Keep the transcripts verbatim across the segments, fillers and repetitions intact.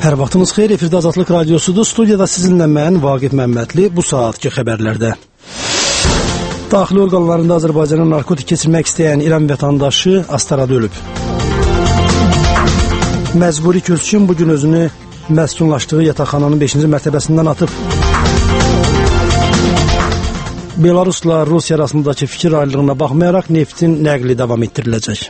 Hər vaxtınız xeyir, efirdə Azadlıq Radiosudur. Studiyada sizinlə mən, Vaqif Məmmədli, bu saatki xəbərlərdə. Daxili orqanlarında Azərbaycana narkotik keçirmək istəyən İran vətəndaşı Astarada ölüb. Məcburi köçkün bugün özünü məskunlaşdığı yataqxananın beşinci mərtəbəsindən atıb. Belarusla Rusiya arasındakı fikir ayrılığına baxmayaraq neftin nəqli davam etdiriləcək.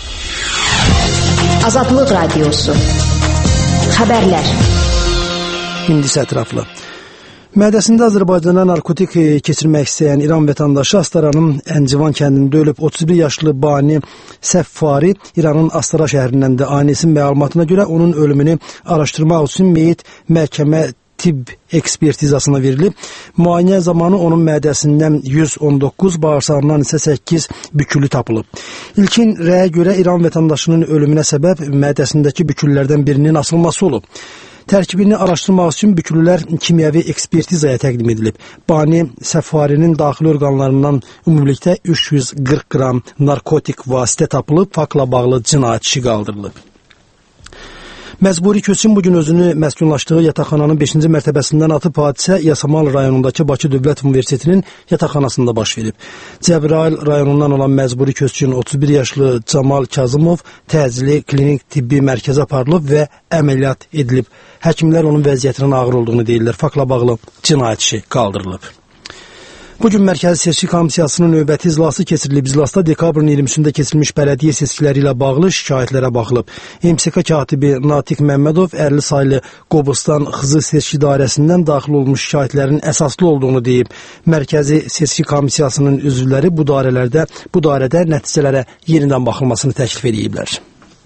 Azadlıq Radiosu. Xəbərlər. İndi isə ətraflı. Mədəsində Azərbaycana narkotik keçirmək istəyən İran vətəndaşı Astaranın Əncivan kəndində ölüb. otuz bir yaşlı Bani Səffari İranın Astara şəhərindən də ailəsin məlumatına görə onun ölümünü araşdırmaq üçün meyit məhkəmə tibb ekspertizasına verilib. Müayinə zamanı onun mədəsindən yüz on doqquz, bağırsağından isə səkkiz bükülü tapılıb. İlkin rəyə görə İran vətəndaşının ölümünə səbəb mədəsindəki büküllərdən birinin asılması olub. Tərkibini araşdırmaq üçün bükülülər kimyəvi ekspertizaya təqdim edilib. Bani Səffarinin daxili orqanlarından ümumilikdə üç yüz qırx qram narkotik vasitə tapılıb, faktla bağlı cinayət işi qaldırılıb. Məcburi köçkün bugün özünü məskunlaşdığı yataqxananın beşinci mərtəbəsindən atıb. Hadisə Yasamal rayonundakı Bakı Dövlət Universitetinin yataqxanasında baş verib. Cəbrayıl rayonundan olan məcburi köçkün otuz bir yaşlı Camal Kazımov təcili klinik tibbi mərkəzə aparılıb və əməliyyat edilib. Həkimlər onun vəziyyətinin ağır olduğunu deyirlər. Faktla bağlı cinayət işi qaldırılıb. Bugün Mərkəzi Seçki Komissiyasının növbəti iclası keçirilib. İclasda dekabrın iyirmi üçündə keçirilmiş bələdiyyə seçkiləri ilə bağlı şikayətlərə baxılıb. M S K katibi Natiq Məmmədov ərli saylı Qobustan Xızı Seçki Dairəsindən daxil olmuş şikayətlərin əsaslı olduğunu deyib. Mərkəzi Seçki Komissiyasının üzvləri bu dairələrdə, bu dairədə nəticələrə yenidən baxılmasını təklif ediblər.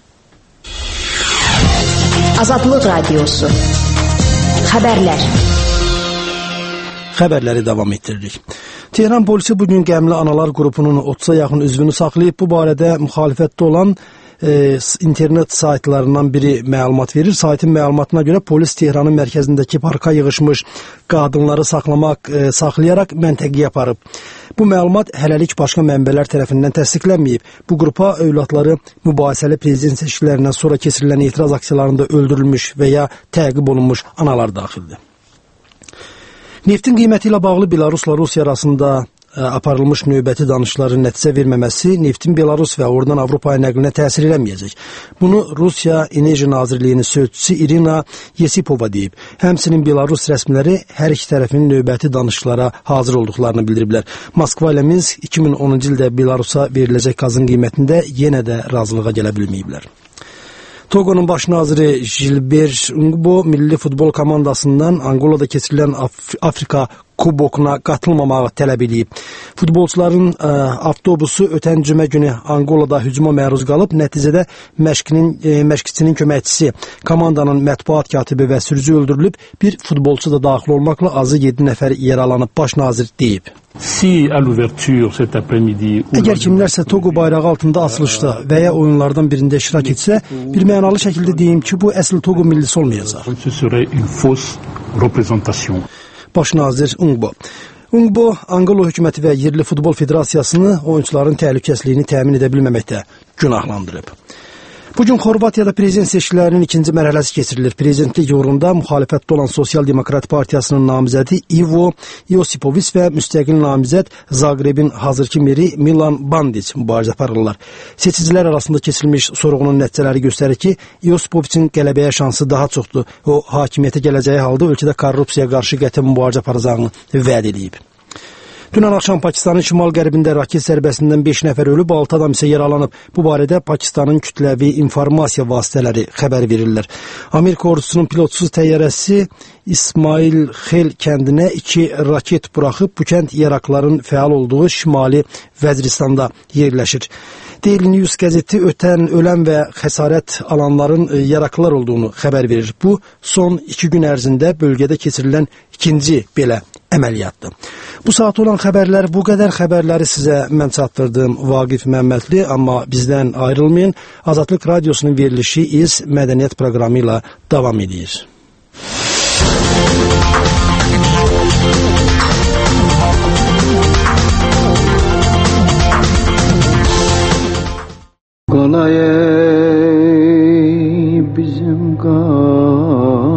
Azadlıq Radiosu. Xəbərlər. Xəbərləri davam etdiririk. Tehran polisi bugün Qəmli Analar qrupunun otuza yaxın üzvünü saxlayıb. Bu barədə müxalifətdə olan e, internet saytlarından biri məlumat verir. Saytın məlumatına görə polis Tehranın mərkəzindəki parka yığışmış qadınları saxlamaq, e, saxlayaraq məntəqəyə aparıb. Bu məlumat hələlik başqa mənbələr tərəfindən təsdiqlənməyib. Bu qrupa övladları mübahisəli prezident seçkilərindən sonra keçirilən etiraz aksiyalarında öldürülmüş və ya təqib olunmuş analar daxildir. Neftin qiyməti ilə bağlı Belarusla Rusiya arasında ə, aparılmış növbəti danışıqların nəticə verməməsi neftin Belarus və oradan Avropaya nəqlinə təsir eləməyəcək. Bunu Rusiya Enerji Nazirliyinin sözçüsü İrina Yesipova deyib. Həmçinin Belarus rəsmiləri hər iki tərəfin növbəti danışıqlara hazır olduqlarını bildiriblər. Moskva ilə Minsk iki min onuncu ildə Belarusa veriləcək qazın qiymətində yenə də razılığa gələ bilməyiblər. Toqonun baş naziri Gilbert Ngbo milli futbol komandasından Angolada keçirilən Af Afrika kubokuna qatılmamağı tələb edib. Futbolçuların ə, avtobusu ötən cümə günü Angolada hücuma məruz qalıb. Nəticədə məşqinin, e, məşqçinin köməkçisi, komandanın mətbuat katibi və sürücü öldürülüb. Bir futbolçu da daxil olmaqla azı yeddi nəfər yaralanıb, baş nazir deyib. Si à l'ouverture cet après-midi Əgər kimlərsə Togo bayrağı altında açılışda və ya oyunlardan birində iştirak etsə, bir mənalı şəkildə deyim ki, bu əsl Togo millisi olmayacaq. Ce serait une fausse représentation. Baş nazir Ngbo. Ngbo, Angola hökuməti və yerli futbol federasiyasını oyunçuların təhlükəsizliyini təmin edə bilməməkdə günahlandırıb. Bugün Xorvatiyada prezident seçkilərinin ikinci mərhələsi keçirilir. Prezidentlik uğrunda müxalifətdə olan Sosial Demokrat Partiyasının namizədi Ivo Josipoviç və müstəqil namizəd Zagrebin hazırki meri Milan Bandic mübarizə aparırlar. Seçicilər arasında keçirilmiş sorğunun nəticələri göstərir ki, Josipoviçin qələbəyə şansı daha çoxdur. O, hakimiyyətə gələcəyi halda ölkədə korrupsiyaya qarşı qəti mübarizə aparacağını vəd edib. Dünən axşam Pakistanın şimal-qərbində raket zərbəsindən beş nəfər ölüb, altı adam isə yaralanıb. Bu barədə Pakistanın kütləvi informasiya vasitələri xəbər verirlər. Amerika ordusunun pilotsuz təyyarəsi İsmail Xel kəndinə iki raket buraxıb, bu kənd Irakların fəal olduğu şimali Vəziristanda yerləşir. Daily News qəzeti ötən ölən və xəsarət alanların yaraklılar olduğunu xəbər verir. Bu, son iki gün ərzində bölgədə keçirilən ikinci belə əməliyyatdır. Bu saat olan xəbərlər bu qədər. Xəbərləri sizə mən çatdırdım, Vaqif Məmmədli, amma bizdən ayrılmayın. Azadlıq Radiosunun verilişi İz Mədəniyyət proqramı ilə davam edir. Qalay bizim qal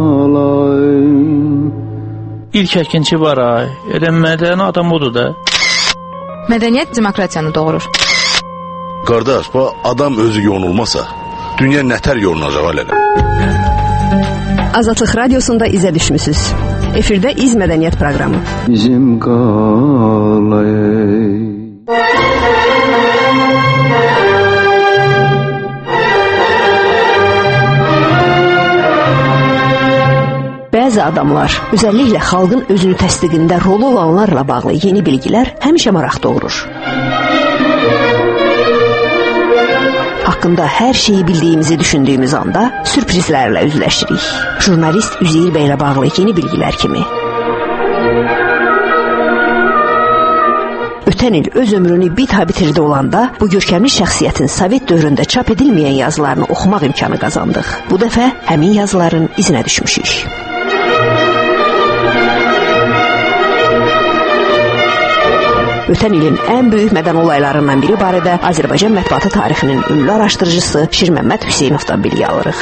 İlk əkinçi var ay. Elə mədəni adam odur da. Mədəniyyət demokratiyanı doğurur. Qardaş, bu adam özü yonulmasa, dünya nətər yolunacaq alələ? Azadlıq Radiosunda izə düşmüsüz. Efirdə İz Mədəniyyət proqramı. Bizim qalay. Bəzi adamlar, özəlliklə xalqın özünü təsdiqində rolu olanlarla bağlı yeni bilgilər həmişə maraq doğurur. Haqqında hər şeyi bildiyimizi düşündüyümüz anda sürprizlərlə üzləşirik. Jurnalist Üzeyir bəylə bağlı yeni bilgilər kimi. Ötən il öz ömrünü bit-ha bitirdi olanda bu görkəmli şəxsiyyətin Sovet dövründə çap edilməyən yazılarını oxumaq imkanı qazandıq. Bu dəfə həmin yazıların izinə düşmüşük. Ötən ilin ən böyük mədən olaylarından biri barədə Azərbaycan mətbuatı tarixinin ünlü araşdırıcısı Şirməmməd Hüseynovdan bilgi alırıq.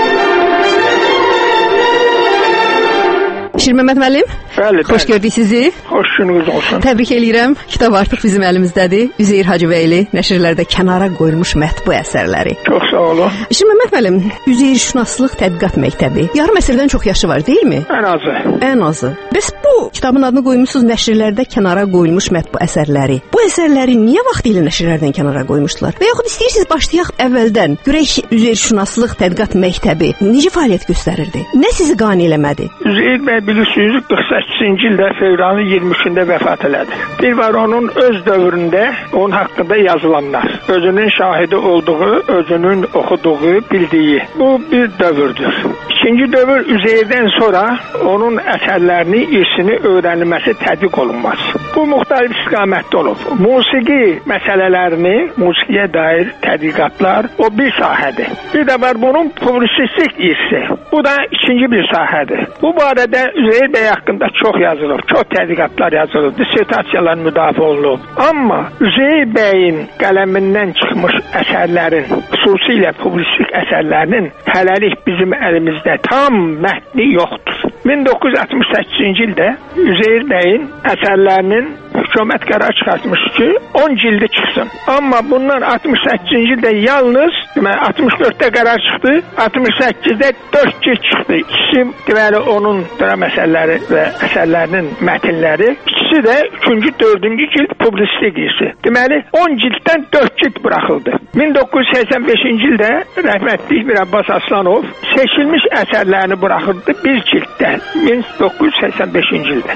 Şirməmməd müəllim, bəli, xoş gördük sizi. Xoş gününüz olsun. Təbrik eləyirəm. Kitab artıq bizim əlimizdədir. Üzeyir Hacıbəyli nəşrlərdə kənara qoyulmuş mətbu əsərləri. Çox sağ olun. Şirməmməd müəllim, Üzeyir Şünaslıq Tədqiqat Məktəbi yarım əsrdən çox yaşı var, deyilmi? Ən azı. Ən azı. Bəs bu kitabın adını qoymusunuz nəşrlərdə kənara qoyulmuş mətbu əsərləri. Bu əsərləri niyə vaxtilə nəşrlərdən kənara qoymuşdular? Və yaxud istəyirsiniz başlayaq əvvəldən. Görək Üzeyir Şünaslıq Tədqiqat Məktəbi necə fəaliyyət göstərirdi? Nə sizi qane eləmədi? Üzeyir bəy bilirsiniz qırx səkkizinci ildə fevralın iyirmi üçündə vəfat elədi. Bir var onun öz dövründə onun haqqında yazılanlar. Özünün şahidi olduğu, özünün oxuduğu, bildiyi. Bu bir dövrdür. İkinci dövr Üzeyirdən sonra onun əsərlərini, irsini öyrənilməsi tədqiq olunmaz. Bu müxtəlif istiqamətdə olub. Musiqi məsələlərini, musiqiyə dair tədqiqatlar o bir sahədir. Bir də var bunun publisistik irsi. Bu da ikinci bir sahədir. Bu barədə Üzeyir bəy haqqında çox yazılıb, çox tədqiqatlar yazılıb, dissertasiyalar müdafiə olunub. Amma Üzeyir bəyin qələmindən çıxmış əsərlərin, xüsusilə publisistik əsərlərinin hələlik bizim əlimizdə tam mətni yoxdur. min doqquz yüz altmış səkkizinci ildə Üzeyir bəyin əsərlərinin hökumət qərar çıxartmış ki, on cildi çıxsın. Amma bundan altmış səkkizinci ildə yalnız deməli altmış dörddə qərar çıxdı, altmış səkkizdə dörd cild çıxdı. İkisi deməli onun dram əsərləri və əsərlərinin mətnləri, ikisi də üçüncü, dördüncü cild publisistik irsi. Deməli on cilddən dörd cild buraxıldı. min doqquz yüz səksən beşinci ildə rəhmətli Bir Abbas Aslanov seçilmiş əsərlərini buraxırdı bir cilddə. min doqquz yüz səksən beşinci ildə.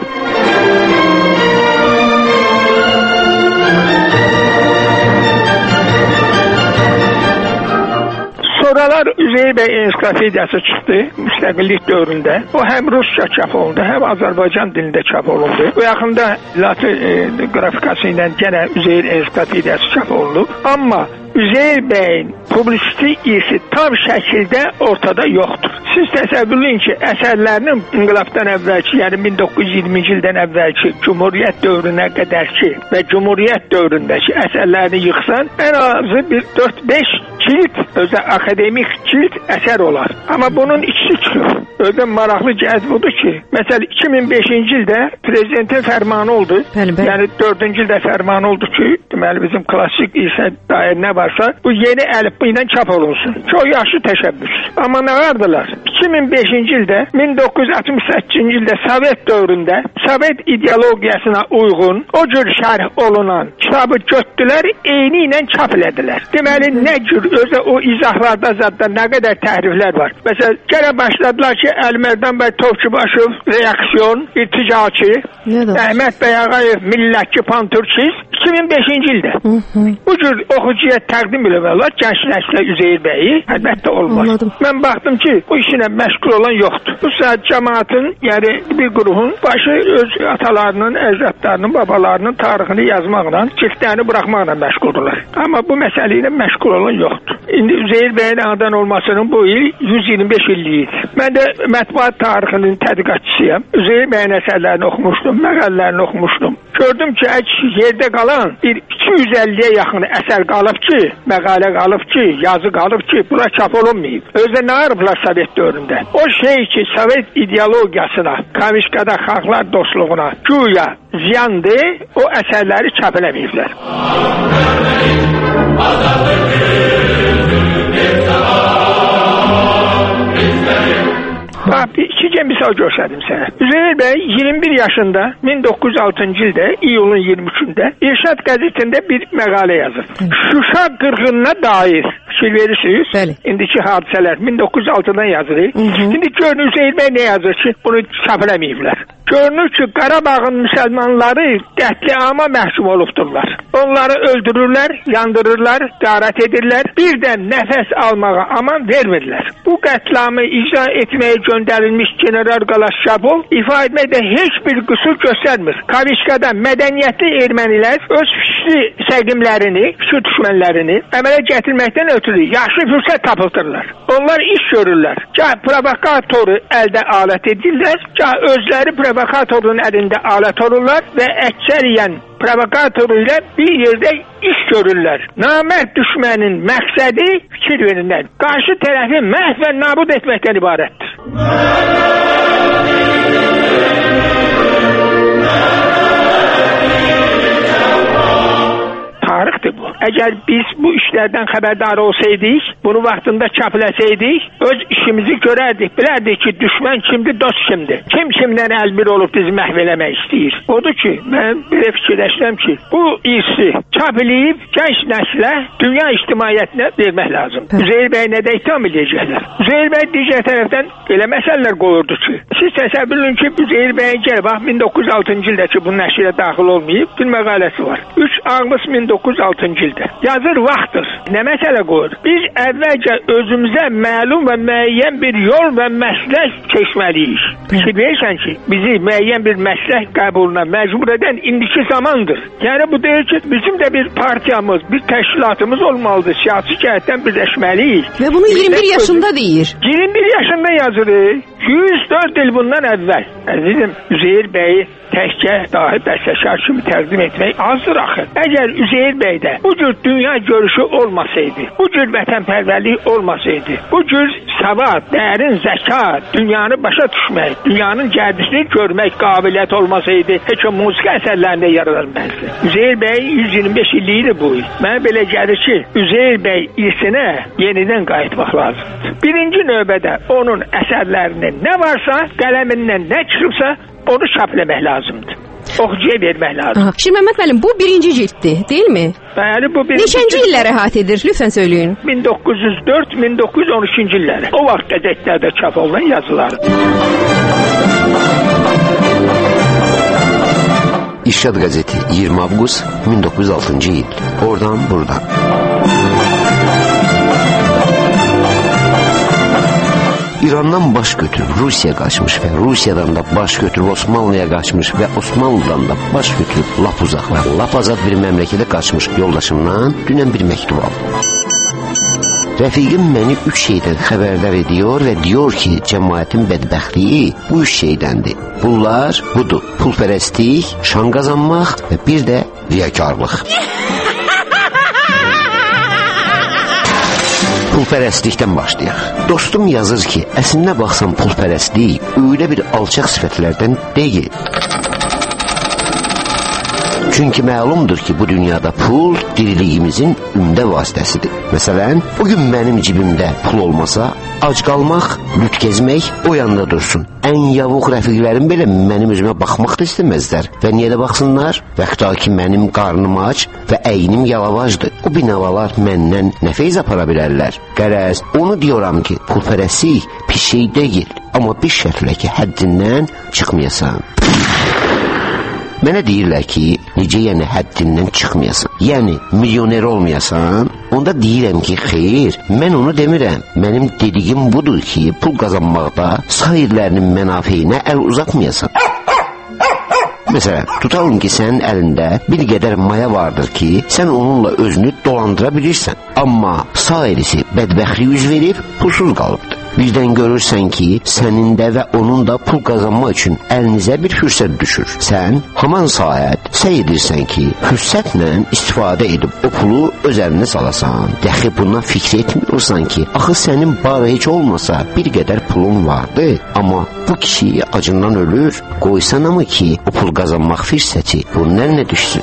Sonralar Üzeyir bəy ensiklopediyası çıxdı müstəqillik dövründə. O həm Rusca çap olundu, həm Azərbaycan dilində çap olundu. Bu yaxında Latin e, qrafikası ilə yenə Üzeyir ensiklopediyası çap olunub. Amma Üzeyir bəyin publisistik irsi tam şəkildə ortada yoxdur. Siz təsəvvürləyin ki, əsərlərinin inqilabdan əvvəlki, yəni min doqquz yüz iyirminci ildən əvvəlki Cumhuriyyət dövrünə qədərki və Cumhuriyyət dövründəki əsərlərini yıxsan, ən azı bir dörd beş cild, özə akademik cild əsər olar. Amma bunun ikisi çıxır. Özə maraqlı cəhət budur ki, məsələn iki min beşinci ildə prezidentin fərmanı oldu. Bəli, bəli. Yəni dördüncü ildə fərmanı oldu ki, deməli bizim klassik irsə dair nə varsa, bu yeni əlifba ilə çap olunsun. Çox yaxşı təşəbbüs. Amma nə vardılar? iki min beşinci ildə, min doqquz yüz altmış səkkizinci ildə Sovet dövründə Sovet ideologiyasına uyğun o cür şərh olunan kitabı götdülər, eyni ilə çap elədilər. Deməli, nə cür özə o izahlarda zadda nə qədər təhriflər var. Məsələn, gələ başladılar ki, Əlimərdan bəy Topçubaşov reaksiyon, irticaçı, Əhməd bəy Ağayev millətçi panturçist iki min beşinci ildə. Hı -hı. Bu cür oxucuya təqdim eləmək gənc nəslə Üzeyir bəyi əlbəttə olmaz. Anladım. Mən baxdım ki, bu işinə məşğul olan yoxdur. Bu saat cəmaatın, yəni bir qrupun başı öz atalarının, əcdadlarının, babalarının tarixini yazmaqla, cildlərini buraxmaqla məşğuldurlar. Amma bu məsələ ilə məşğul olan yoxdur. İndi Üzeyir bəyin anadan olmasının bu il yüz iyirmi beş illiyidir. Mən də mətbuat tarixinin tədqiqatçısıyam. Üzeyir bəyin əsərlərini oxumuşdum, məqalələrini oxumuşdum. Gördüm ki, yerdə qalan bir iki yüz əlliyə yaxın əsər qalıb ki, məqalə qalıb ki, yazı qalıb ki, bura çap olunmayıb. Özdə nə arıblar Sovet dövründə? O şey ki, Sovet ideologiyasına, Kamişkada xalqlar dostluğuna güya ziyandır, o əsərləri çap eləməyiblər. Bax, ikicə misal göstərdim sənə. Üzeyir bəy iyirmi bir yaşında min doqquz yüz altıncı ildə, iyulun iyirmi üçündə İrşad qəzetində bir məqalə yazıb. Şuşa qırğınına dair fikir verirsiniz. Bəli. İndiki hadisələr min doqquz yüz altıdan yazılır. İndi görün Üzeyir bəy nə yazır ki, bunu çap eləməyiblər. Görünür ki, Qarabağın müsəlmanları qətliama məhkum olubdurlar. Onları öldürürlər, yandırırlar, qarət edirlər. Bir də nəfəs almağa aman vermirlər. Bu qətliamı icra etməyə göndərilmiş general Qalaşşabov ifa etməkdə heç bir qüsur göstərmir. Kamişkada mədəniyyətli ermənilər öz fikri səqimlərini, fikir düşmənlərini əmələ gətirməkdən ötürü yaxşı fürsət tapıldırlar. Onlar iş görürlər. Gah provokatoru əldə alət edirlər, gah özləri provokatorun əlində alət olurlar və əksəriyən provokator ilə bir yerdə iş görürlər. Namərd düşmənin məqsədi fikir verirlər. Qarşı tərəfi məhv və nabud etməkdən ibarətdir. Tarixdir bu. Əgər biz bu işlərdən xəbərdar olsaydik, bunu vaxtında çaplasaydik, öz işimizi görərdik, bilərdik ki, düşmən kimdir, dost kimdir. Kim kimdən əlbir olub bizi məhv eləmək istəyir. Odur ki, mən belə fikirləşirəm ki, bu irsi çap eləyib gənc nəslə, dünya ictimaiyyətinə vermək lazım. Üzeyir bəy nədə ittiham edəcəklər? Üzeyir bəy digər tərəfdən elə məsələlər qoyurdu ki, siz təsəvvür edin ki, Üzeyir bəyin gəl bax min doqquz yüz altıncı ildə ki, bunun nəşrə daxil olmayıb, bir məqaləsi var. üç avqust min doqquz yüz altıncı ildə. Yazır vaxtdır. Nə məsələ qoyur? Biz əvvəlcə özümüzə məlum və müəyyən bir yol və məslək keçməliyik. Fikir verirsən ki, bizi müəyyən bir məslək qəbuluna məcbur edən indiki zamandır. Yəni bu deyir ki, bizim də bir partiyamız, bir təşkilatımız olmalıdır. Siyasi cəhətdən birləşməliyik. Və bunu iyirmi bir yaşında deyir. iyirmi bir yaşında yazır. yüz dörd il bundan əvvəl. Əzizim, Üzeyir bəyi təkcə dahi bəstəkar kimi təqdim etmək azdır axı. Əgər Üzeyir bəydə bu cür dünya görüşü olmasaydı, bu cür vətənpərvərlik olmasaydı, bu cür savad, dərin zəka, dünyanı başa düşmək, dünyanın gərdisini görmək qabiliyyət olmasaydı, heç o musiqi əsərlərində yer almazdı. Üzeyir bəy yüz iyirmi beş illiyidir bu il. Mənə belə gəlir ki, Üzeyir bəy irsinə yenidən qayıtmaq lazımdır. Birinci növbədə onun əsərlərinin nə varsa, qələmindən nə çıxıbsa, onu çapləmək lazımdır. Oxucuya vermək lazım. Aha. Şimdi Məhəmməd müəllim, bu birinci cilddir, değil mi? Bəli, bu birinci. Neçənci illərə əhatə edir? Lütfən söyləyin. min doqquz yüz dörd min doqquz yüz on üçüncü illəri. O vaxt qəzetlərdə çap olunan yazılardır. İrşad qəzeti iyirmi avqust min doqquz yüz altıncı il. Oradan buradan. İrandan baş götürüb Rusiyaya qaçmış və Rusiyadan da baş götürüb Osmanlıya qaçmış və Osmanlıdan da baş götürüb lap uzaqlar, lap azad bir məmləkətə qaçmış yoldaşımdan dünən bir məktub aldım. Rəfiqim məni üç şeydən xəbərdar ediyor və diyor ki, cəmaətin bədbəxtliyi bu üç şeydəndir. Bunlar budur: pulpərəstlik, şan qazanmaq və bir də riyakarlıq. Pulpərəstlikdən başlayaq. Dostum yazır ki, əslində baxsam pulpərəstlik öyle bir alçaq sifətlərdən deyil. Çünki məlumdur ki, bu dünyada pul diriliyimizin ümdə vasitəsidir. Məsələn, bugün mənim cibimdə pul olmasa, ac qalmaq, lüt gezmək o yanda dursun. Ən yavuq rəfiqlərim belə mənim üzümə baxmaq da istəməzlər. Və niyə də baxsınlar? Vəqta ki, mənim qarnım aç və əynim yalavacdır. O binavalar məndən nə feyz apara bilərlər? Qərəz, onu diyoram ki, pulpərəstlik pis şey deyil. Amma bir şərtlə ki, həddindən çıxmayasan. Mənə deyirlər ki, necə yəni həddindən çıxmayasan? Yəni, milyoner olmayasan? Onda deyirəm ki, xeyr, mən onu demirəm. Mənim dediyim budur ki, pul qazanmaqda sairlərinin mənafeyinə əl uzatmayasan. Məsələn, tutalım ki, sənin əlində bir qədər maya vardır ki, sən onunla özünü dolandıra bilirsən. Amma sağ elisi bədbəxtlik üz verib, pulsuz qalıbdır. Birdən görürsən ki, sənin də və onun da pul qazanmaq üçün əlinizə bir fürsət düşür. Sən haman saat səy edirsən ki, fürsətlə istifadə edib o pulu öz əlinə salasan. Dəxi bundan fikir etmiyorsan ki, axı sənin barı heç olmasa bir qədər pulun vardı. Amma bu kişi acından ölür. Qoysan ama ki, o pul qazanmaq fürsəti bunun əlinə düşsün.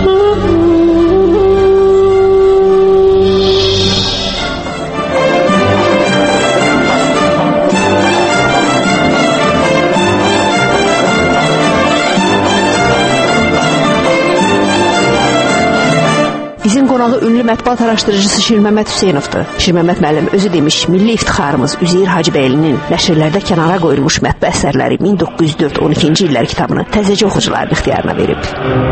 Bizim qonağı ünlü mətbuat araşdırıcısı Şirməmət Hüseynovdur. Şirməmət müəllim özü demiş, milli iftixarımız Üzeyir Hacıbəylinin nəşrlərdə kənara qoyulmuş mətbu əsərləri min doqquz yüz dörd on ikinci illər kitabını təzəcə oxucuların ixtiyarına verib.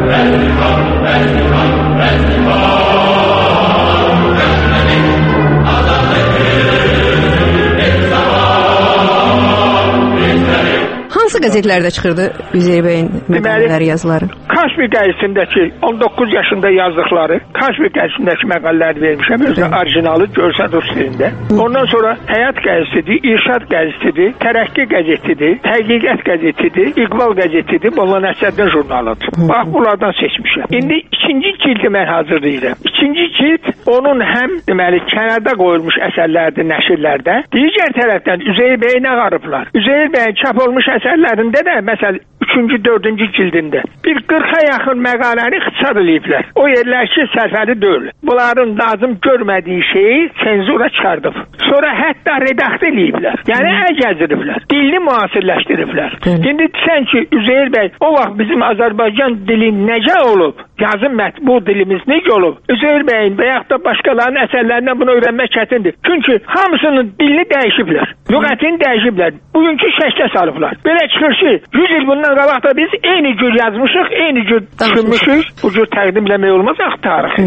Hansı qəzetlərdə çıxırdı Üzeyir bəyin məqalələri, yazıları? Kaşmir qəzetindəki on doqquz yaşında yazdıqları, Kaşmir qəzetindəki məqalələri vermişəm, özü orijinalı görsən rus dilində. Ondan sonra Həyat qəzetidir, İrşad qəzetidir, Tərəqqi qəzetidir, Təhqiqat qəzetidir, İqbal qəzetidir, Molla Nəsrəddin jurnalıdır. Bax, bunlardan seçmişəm. İndi ikinci cildi mən hazırlayıram. İkinci cild onun həm deməli kənarda qoyulmuş əsərlərdir nəşrlərdə. Digər tərəfdən Üzeyir bəy nə qarıblar? Üzeyir bəyin çap olmuş əsərlərində də məsəl üçüncü, dördüncü cildində bir qırxa yaxın məqaləni ixtisar eləyiblər. O yerlər ki, sərfəli deyil. Bunların lazım görmədiyi şeyi senzura çıxardıb. Sonra hətta redaktə eləyiblər. Yəni əl gəzdiriblər. Dilini müasirləşdiriblər. İndi sən ki, Üzeyir bəy, o vaxt bizim Azərbaycan dili necə olub? Yazım mətbu dilimiz necə olub? Üzeyir bəyin və yaxud da başqalarının əsərlərindən bunu öyrənmək çətindir. Çünki hamısının dilini dəyişiblər. Lüğətini dəyişiblər. Bugünkü şəklə salıblar. Belə çıxır ki, yüz il bundan qabaq da biz eyni cür yazmışıq, eyni cür düşünmüşük. Bu cür təqdimləmək olmaz axı tarixi.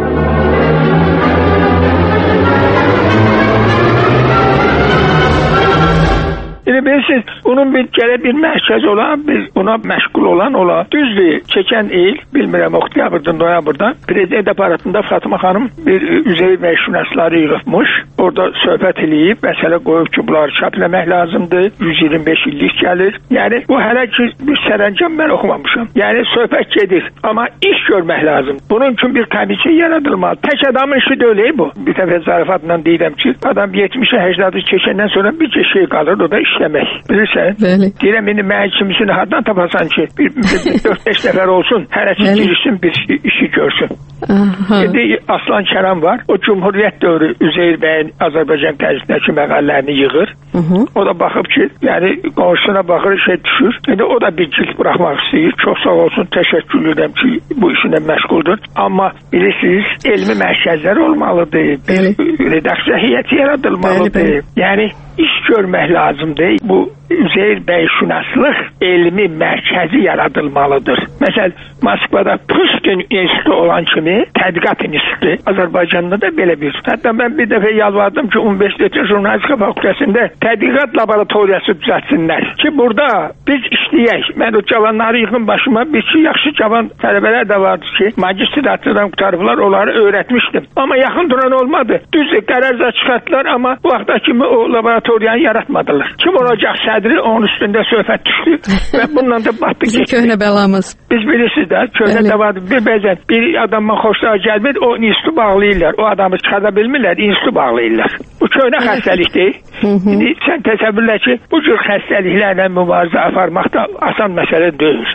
Yəni bilirsiniz, onun bir gələ bir mərkəz olan, bir ona məşğul olan ola. Düzdür, keçən il, bilmirəm, oktyabrdan, noyabrdan prezident aparatında Fatıma xanım bir Üzeyir bəy şünasları yığıbmış. Orada söhbət eləyib, məsələ qoyub ki, bunları çap eləmək lazımdır. yüz iyirmi beş illik gəlir. Yəni bu hələ ki bir sərəncam mən oxumamışam. Yəni söhbət gedir, amma iş görmək lazım. Bunun üçün bir komissiya yaradılmalı. Tək adamın işi deyil bu. Bir dəfə zarafatla deyirəm ki, adam yetmişə səksəni keçəndən sonra bir şey qalır, o da işləmək. Bilirsən? Bəli. Deyirəm, indi mən kimisini hardan tapasan ki, bir dörd beş nəfər olsun, hərəsi girişsin, bir işi görsün. İndi Aslan Kəram var. O Cumhuriyyət dövrü Üzeyir bəyin Azərbaycan qəzetindəki məqalələrini yığır. Hı -hı. O da baxıb ki, yəni qonşusuna baxır, şey düşür. İndi o da bir cilt buraxmaq istəyir. Çox sağ olsun, təşəkkür edirəm ki, bu işinə məşğuldur. Amma bilirsiniz, elmi mərkəzlər olmalıdır. Bəli. Redaksiya heyəti yaradılmalıdır. Bəli, bəli. Yəni iş görmək lazımdır. Bu Üzeyir bəy şünaslıq elmi mərkəzi yaradılmalıdır. Məsəl, Moskvada Pushkin institutu olan kimi tədqiqat institutu Azərbaycanda da belə bir. Hətta mən bir dəfə yalvardım ki, Universitetin Jurnalistika fakültəsində tədqiqat laboratoriyası düzəltsinlər. Ki, burada biz işləyək. Mən o cavanları yığın başıma, bir ki, yaxşı cavan tələbələr də vardı ki, magistratlıdan qutarıblar, onları öyrətmişdim. Amma yaxın duran olmadı. Düzdür, qərarza çıxartdılar, amma bu vaxtda kimi o laboratoriyanı yaratmadılar. Kim olacaq sədri, onun üstündə söhbət düşdü və bununla da batdı getdi. Bizim köhnə bəlamız. Biz bilirsiniz də, köhnə də vardı. Bir bəzən bir adamdan xoşlar gəlmir, o institutu bağlayırlar. O adamı çıxarda bilmirlər, institutu bağlayırlar. Bu köhnə xəstəlikdir. İndi sən təsəvvürlə ki, bu cür xəstəliklərlə mübarizə aparmaq da asan məsələ deyil.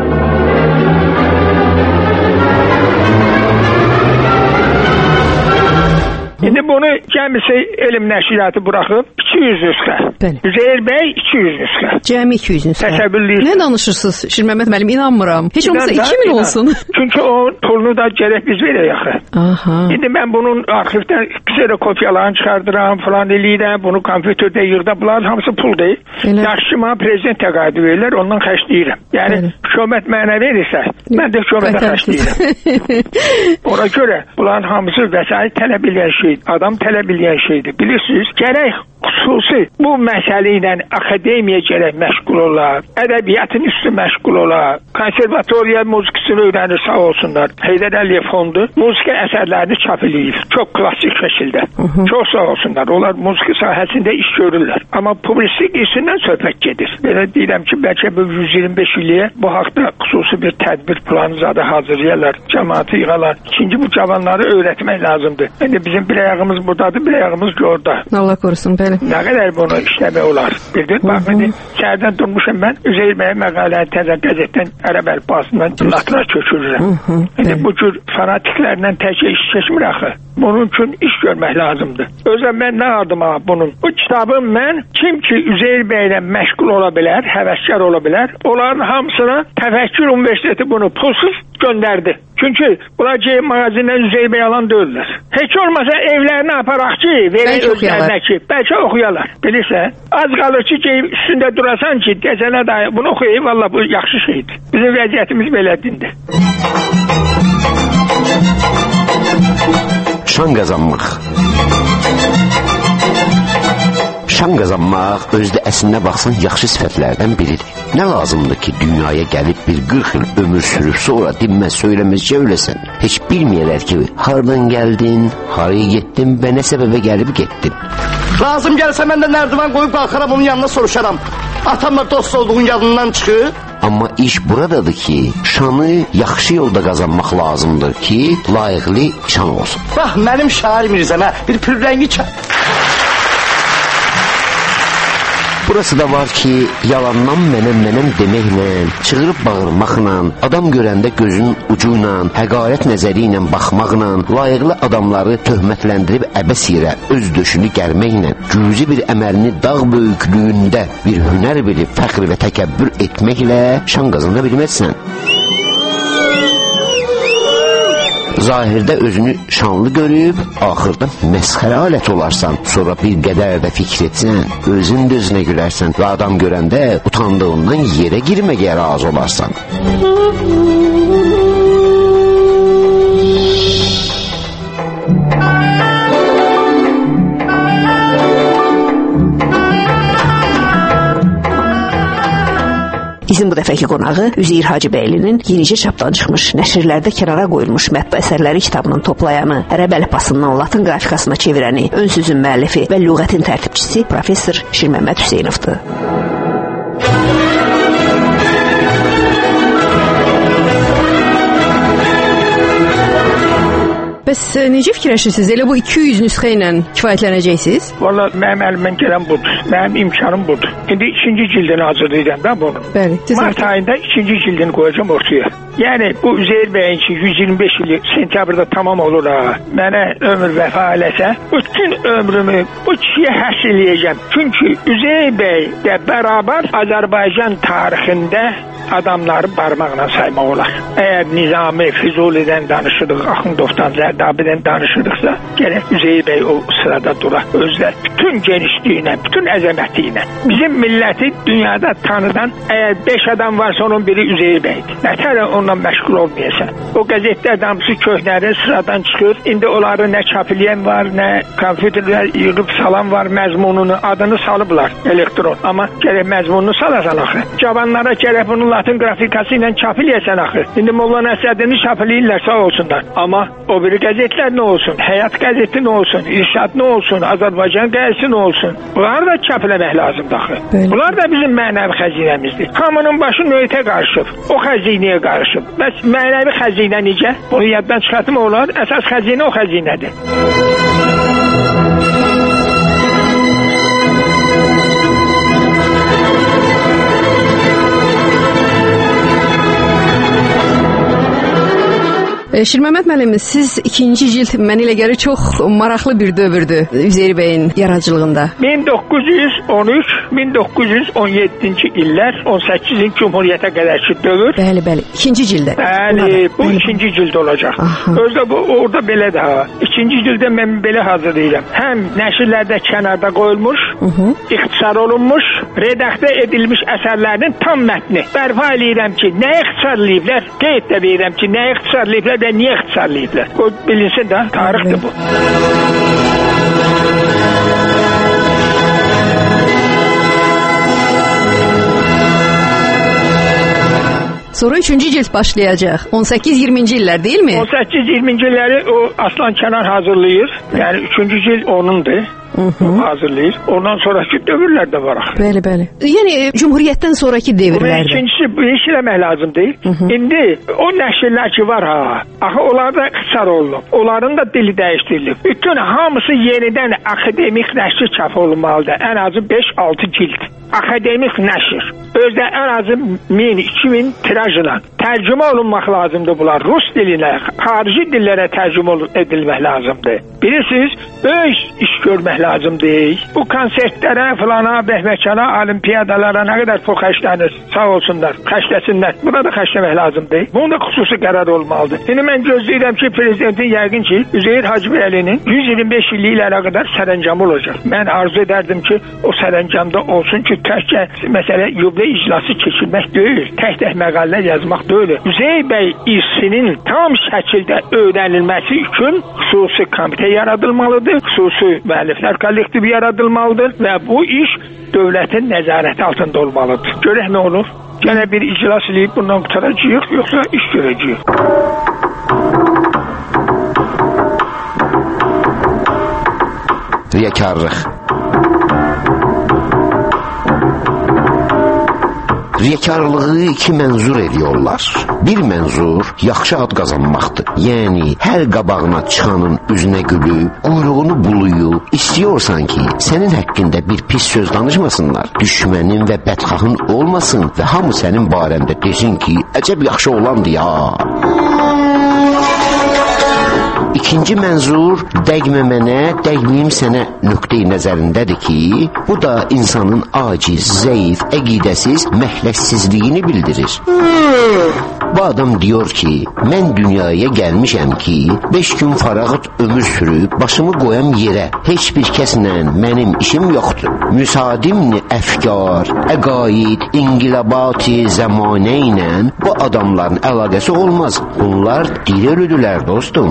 İndi bunu cəmisi elm nəşriyyatı buraxıb iki yüz nüsxə. Üzeyir bəy iki yüz nüsxə. Cəmi iki yüz nüsxə. Təsəvvürləyir. Nə danışırsınız Şirməmət müəllim? İnanmıram. Heç olmasa iki min olsun. Çünki o pulunu da gərək biz verək axı. Aha. İndi mən bunun arxivdən bir kopyalarını çıxardıram, falan eləyirəm, bunu kompüterdə yığda, bunlar hamısı pul deyil. Yaxşı mənə prezident təqaüdü verirlər, ondan xərcləyirəm. Yəni hökumət mənə verirsə, mən də hökumətə xərcləyirəm. Ona görə bunların hamısı vəsait tələb edən şey, adam tələb edən şeydir. Bilirsiniz, gərək xüsusi bu məsələ ilə akademiya gərək məşğul olar, ədəbiyyatın üstü məşğul olar, konservatoriya musiqisini öyrənir, sağ olsunlar. Heydər Əliyev fondu musiqi əsərlərini çap edir, çox klassik şəkildə. Hı -hı. Çox sağ olsunlar. Onlar musiqi sahəsində iş görürlər. Amma publislik işindən söhbət gedir. Belə deyirəm ki, bəlkə bu yüz iyirmi beş illiyə bu haqda xüsusi bir tədbir planı zadı hazırlayırlar, cəmaatı yığarlar. İkinci bu cavanları öyrətmək lazımdır. İndi bizim bir ayağımız buradadır, bir ayağımız orada. Allah korusun, bəli. Nə qədər bunu işləmək olar? Bildin? Bax, indi səhərdən durmuşam mən, Üzeyir bəyə məqaləni təzə qəzetdən ərəb əlifbasından latıra köçürürəm. İndi bu cür fanatiklərlə təkcə iş çəkmir axı. Bunun üçün iş görmək lazımdır. Özəm mən nə adıma bunun? Bu kitabın mən kim ki Üzeyir bəylə məşğul ola bilər, həvəskar ola bilər, onların hamısına Təfəkkür Universiteti bunu pulsuz göndərdi. Çünki bunlar ki mağazindən Üzeyir bəy alan deyirlər. Heç olmasa evlərini aparaq ki, verək özlərinə ki, bəlkə oxuyarlar. Bilirsən, az qalır ki, üstündə durasan ki, desənə dair bunu oxuyayım, valla bu yaxşı şeydir. Bizim vəziyyətimiz belədindir. Şan qazanmaq. Şan qazanmaq özdə əslinə baxsan yaxşı sifətlərdən biridir. Nə lazımdır ki, dünyaya gəlib bir qırx il ömür sürüb sonra dinməz söyləmizcə öləsən. Heç bilməyələr ki, hardan gəldin, haraya getdin və nə səbəbə gəlib getdin. Lazım gəlsə mən də nərdivan qoyub qalxaram, onun yanına soruşaram. Atamla dost olduğun yadından çıxır. Amma iş buradadır ki, şanı yaxşı yolda qazanmaq lazımdır ki, layiqli şan olsun. Bax, mənim şair Mirzəmə bir pürrəngi çək. Burası da var ki, yalandan mənəm mənəm deməklə, çığırıb bağırmaqla, adam görəndə gözün ucu ilə, həqarət nəzəri ilə baxmaqla, layiqli adamları töhmətləndirib əbəs yerə öz döşünü gərməklə, cüzi bir əməlini dağ böyüklüyündə bir hünər bilib fəxr və təkəbbür etməklə şan qazana bilməzsən. Zahirdə özünü şanlı görüb, axırda məsxərə alət olarsan, sonra bir qədər də fikr etsən, özün dözünə gülərsən və adam görəndə utandığından yerə girməyə razı olarsan. Bizim bu dəfəki qonağı Üzeyir Hacıbəylinin yenicə çapdan çıxmış, nəşrlərdə kənara qoyulmuş mətbu əsərləri kitabının toplayanı, ərəb əlifbasından latın qrafikasına çevirəni, ön sözün müəllifi və lüğətin tərtibçisi professor Şirməmməd Hüseynovdur. Bəs necə fikirləşirsiniz? Elə bu iki yüz nüsxə ilə kifayətlənəcəksiniz? Valla mənim əlimdən gələn budur. Mənim imkanım budur. İndi ikinci cildini hazırlayacağım da bunu. Bəli. Mart ayında ikinci cildini qoyacağım ortaya. Yəni bu Üzeyir bəyin ki yüz iyirmi beş ili sentyabrda tamam olur ha. Mənə ömür vəfa eləsə, bütün ömrümü bu kişiyə həsr eləyəcəm. Çünki Üzeyir bəy də bərabər Azərbaycan tarixində adamları barmaqla saymaq olar. Əgər Nizami, Füzulidən danışırıq, Axundovdan, Zərdabidən danışırıqsa, gərək Üzeyir bəy o sırada durar. Özlə bütün genişliyinə, bütün əzəməti ilə. Bizim milləti dünyada tanıdan əgər beş adam varsa onun biri Üzeyir bəydir. Nətərə onunla məşğul olmayasan. O qəzetlər damsı köhnərin sıradan çıxır. İndi onları nə çap eləyən var, nə kompüterlər yığıb salan var məzmununu, adını salıblar elektron. Amma gərək məzmununu salasan axı. Cavanlara gərək bunun latın qrafikası ilə çap eləyəsən axı. İndi Molla Nəsrəddini çap eləyirlər, sağ olsunlar. Amma o biri qəzetlər nə olsun? Həyat qəzeti nə olsun? İrşad nə olsun? Azərbaycan qəzeti nə olsun? Bunları da çap eləmək lazımdır axı. Bunlar da bizim mənəvi xəzinəmizdir. Hamının başı nöytə qarışıb. O xəzinəyə qarışıb. Bəs mənəvi xəzinə necə? Bunu yaddan çıxartma olar. Əsas xəzinə o xəzinədir. Şirməmməd müəllim, siz ikinci cild mənə elə gəlir çox maraqlı bir dövrdür Üzeyir bəyin yaradıcılığında. min doqquz yüz on üç min doqquz yüz on yeddinci illər on səkkizin Cumhuriyyətə qədərki dövr. Bəli, bəli. İkinci cildə. Bəli, bu bəli. İkinci cild olacaq. Aha. Özdə bu orada belədir ha. İkinci cildə mən belə hazırlayıram. Həm nəşrlərdə kənarda qoyulmuş, uh -huh. ixtisar olunmuş, redaktə edilmiş əsərlərin tam mətni. Bərpa eləyirəm ki, nə ixtisarlayıblar? Qeyd də verirəm ki, nə ixtisarlayıblar? Niyə ixtisarlayıblar? O bilinsin də, tarixdir bu. sonra üçüncü cilt başlayacaq. on səkkiz iyirminci illər deyilmi? on səkkiz iyirminci illəri o Aslan Kənan hazırlayır. Yəni üçüncü cilt onundur. Hı-hı. Hazırlayır. Ondan sonraki dövrlərdə var. Bəli, bəli. Yəni Cümhuriyyətdən sonraki dövrlərdə. İkincisi bu iş eləmək lazım deyil. Hı-hı. İndi o nəşrlər ki var ha, axı onlar da ixtisar olunub. Onların da dili dəyişdirilib. Bütün hamısı yenidən akademik nəşr çap olunmalıdır. Ən azı beş altı cilt. Akademik nəşr. Özdə ən azı min iki min tirajla tərcümə olunmaq lazımdır bunlar. Rus dilinə, xarici dillərə tərcümə edilmək lazımdır. Bilirsiniz, böyük iş görmək lazım deyil. Bu konsertlərə, filana, bəhməkana, olimpiyadalara nə qədər pul xərclənir, sağ olsunlar, xərcləsinlər. Buna da xərcləmək lazım deyil. Bunun da xüsusi qərar olmalıdır. İndi mən gözləyirəm ki, prezidentin yəqin ki, Üzeyir Hacıbəylinin yüz iyirmi beş illik ilə qədər sərəncamı olacaq. Mən arzu edərdim ki, o sərəncamda olsun ki, təkcə məsələ yubiley iclası keçirmək deyil, tək-tək məqalələr yazmaq deyil. Üzeyir bəy irsinin tam şəkildə öyrənilməsi üçün xüsusi komitə yaradılmalıdır, xüsusi müəlliflər kollektivi yaradılmalıdır və bu iş dövlətin nəzarəti altında olmalıdır. Görək nə olur? Gənə bir iclas eləyib bundan qutaracağıq, yoxsa iş görəcəyik. Riyakarlıq. Riyakarlığı iki mənzur ediyorlar. Bir mənzur yaxşı ad qazanmaqdır. Yəni hər qabağına çıxanın üzünə gülüb, quyruğunu buluyub, istiyorsan ki, sənin haqqında bir pis söz danışmasınlar, düşmənin və bədxahın olmasın və hamı sənin barəndə desin ki, əcəb yaxşı olandı ya. İkinci mənzur dəgməmənə, dəgməyim sənə nöqteyi nəzərindədir ki, bu da insanın aciz, zəif, əqidəsiz, məhləssizliyini bildirir. Bu adam diyor ki, mən dünyaya gəlmişəm ki, beş gün farağıt ömür sürüb, başımı qoyam yerə, heç bir kəslə mənim işim yoxdur. Müsadimni əfkar, əqaid, inqilabati zəmanə ilə bu adamların əlaqəsi olmaz. Bunlar diri ölüdülər dostum.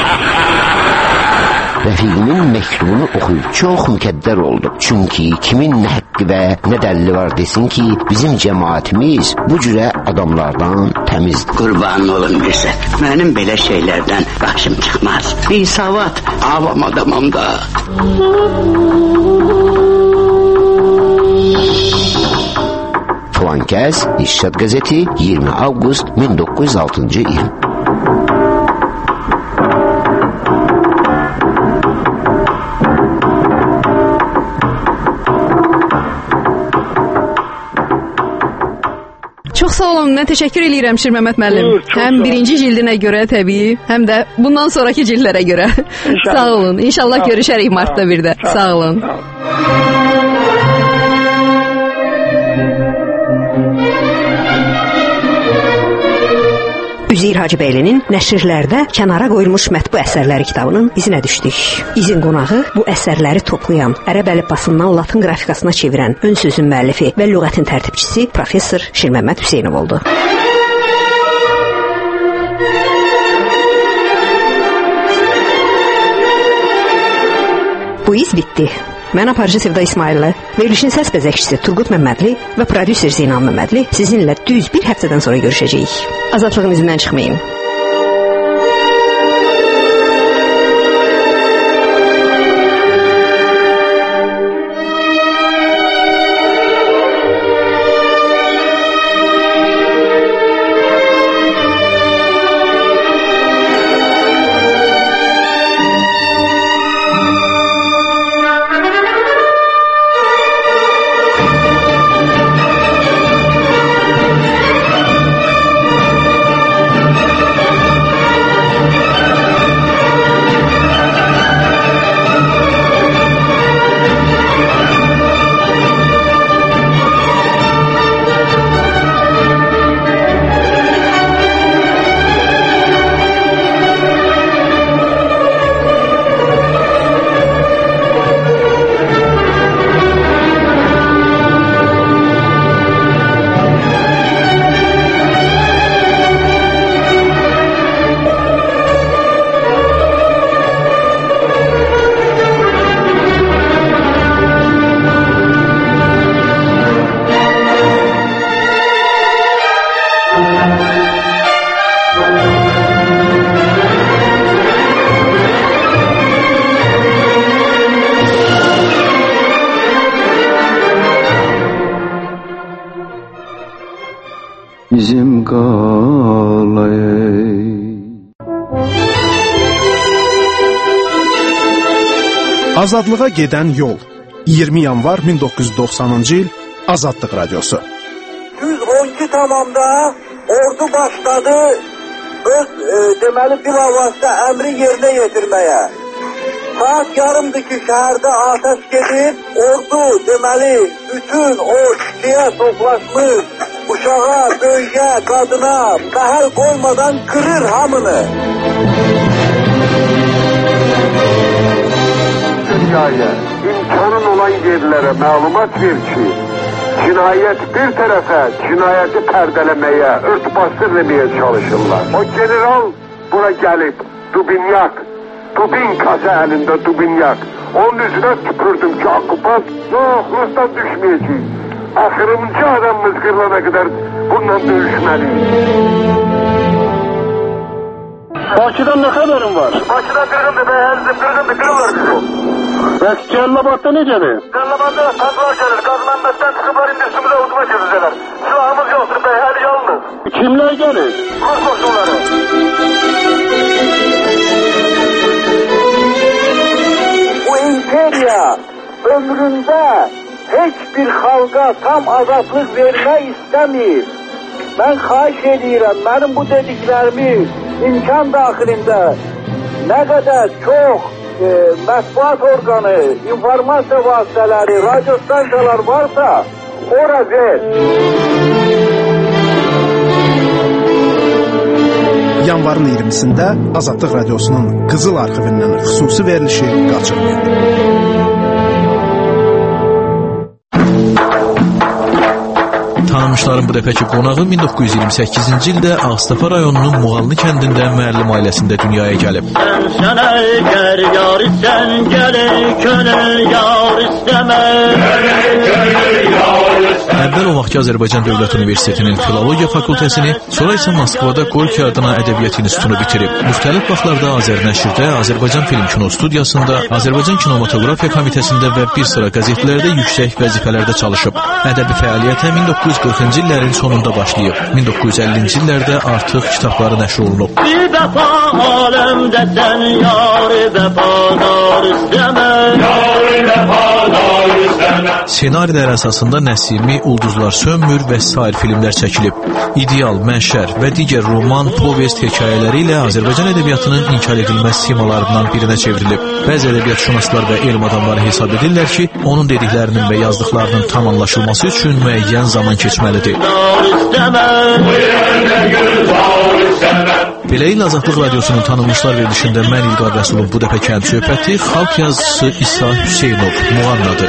Rəfiqimin məktubunu oxuyub çox mükəddər oldu. Çünki kimin nə haqqı və nə dəlili var desin ki, bizim cəmaatimiz bu cürə adamlardan təmizdir. Qurban olun bizə. Mənim belə şeylərdən başım çıxmaz. Bir savat, avam adamım da. Filankəs, İrşad qəzeti, iyirmi avqust min doqquz yüz altıncı il. Çox sağ olun, mən təşəkkür eləyirəm Şir Məmməd müəllim. Həm birinci cildinə görə təbii, həm də bundan sonraki cildlərə görə. Sağ olun, inşallah sağ görüşərik martda bir də. Sağ, sağ olun. Sağ olun. Üzeyir Hacıbəylinin nəşrlərdə kənara qoyulmuş mətbu əsərləri kitabının izinə düşdük. İzin qonağı bu əsərləri toplayan, ərəb əlifbasından latın qrafikasına çevirən ön sözün müəllifi və lüğətin tərtibçisi professor Şir Məmməd Hüseynov oldu. Bu iz bitdi. Mən aparıcı Sevda İsmaillə, verilişin səs bəzəkçisi Turqut Məmmədli və prodüser Zeynal Məmmədli sizinlə düz bir həftədən sonra görüşəcəyik. Azadlığın izindən çıxmayın. bizim qalay. Azadlığa gedən yol. iyirmi yanvar min doqquz yüz doxsanıncı il Azadlıq Radiosu. yüz on iki tamamda ordu başladı öz e, deməli bilavasitə əmri yerinə yetirməyə. Saat yarımdır ki şəhərdə ateş gedir, ordu deməli bütün o şikiyə toplaşmış uşağa, böyüyə, qadına məhəl qoymadan kırır hamını. Dünyaya, imkanın olan yerlərə məlumat ver ki, cinayət bir tərəfə cinayəti pərdələməyə, örtbasır deməyə çalışırlar. O general bura gəlib, Dubinyak, Dubinkası əlində Dubinyak. Onun üzünə tüpürdüm ki, okupant, yox, Rusdan düşməyəcək. Axırıncı adamımız qırılana qədər bununla döyüşməliyik. Bakıdan nə xəbərin var? Bakıdan qırğındır, bəyərizdir, qırğındır, qırılır bizim. Bəs Cəllabadda necədir? Cəllabadda qazlar gəlir, qaz mənbətdən çıxıblar, indi üstümüzə uduma gedəcəklər. Silahımız yoxdur, bəyəri yalnız. Kimlər gəlir? Rus qoşunları. Bu imperiya ömründə heç bir xalqa tam azadlıq vermək istəmir. Mən xahiş edirəm, mənim bu dediklərimi imkan daxilində nə qədər çox e, mətbuat orqanı, informasiya vasitələri, radyo stansiyalar varsa, ora ver. Yanvarın iyirmisində Azadlıq Radiosunun Qızıl arxivindən xüsusi verilişi qaçırmayın. Tanınmışların bu dəfəki qonağı min doqquz yüz iyirmi səkkizinci ildə Ağstafa rayonunun Muğanlı kəndində müəllim ailəsində dünyaya gəlib. Sən sənə gər yar sən gələ könül yar istəmə. Əvvəl o vaxtki Azərbaycan Dövlət Universitetinin Filologiya fakültəsini, sonra isə Moskvada Gorki adına Ədəbiyyat İnstitutunu bitirib. Müxtəlif vaxtlarda Azərnəşrdə, Azərbaycan Film Kino Studiyasında, Azərbaycan Kinematografiya Komitəsində və bir sıra qəzetlərdə yüksək vəzifələrdə çalışıb. Ədəbi fəaliyyətə min doqquz yüz qırxıncı illərin sonunda başlayıb. min doqquz yüz əllinci illərdə artıq kitabları nəşr olunub. Bir vəfa aləmdə sən yar-ı vəfadar istəmə. Yar-ı vəfadar istəmə. Senarilər əsasında Nəsimi, Ulduzlar Sönmür və sair filmlər çəkilib. İdeal, Mənşər və digər roman, povest hekayələri ilə Azərbaycan ədəbiyyatının inkar edilməz simalarından birinə çevrilib. Bəzi ədəbiyyatşünaslar və elm adamları hesab edirlər ki, onun dediklərinin və yazdıqlarının tam anlaşılması üçün müəyyən zaman keçməlidir. Belə il Azadlıq Radiosunun tanınmışlar verilişində mən İlqar Rəsulun bu dəfə kənd söhbəti xalq yazıçısı İsa Hüseynov Muğannadır.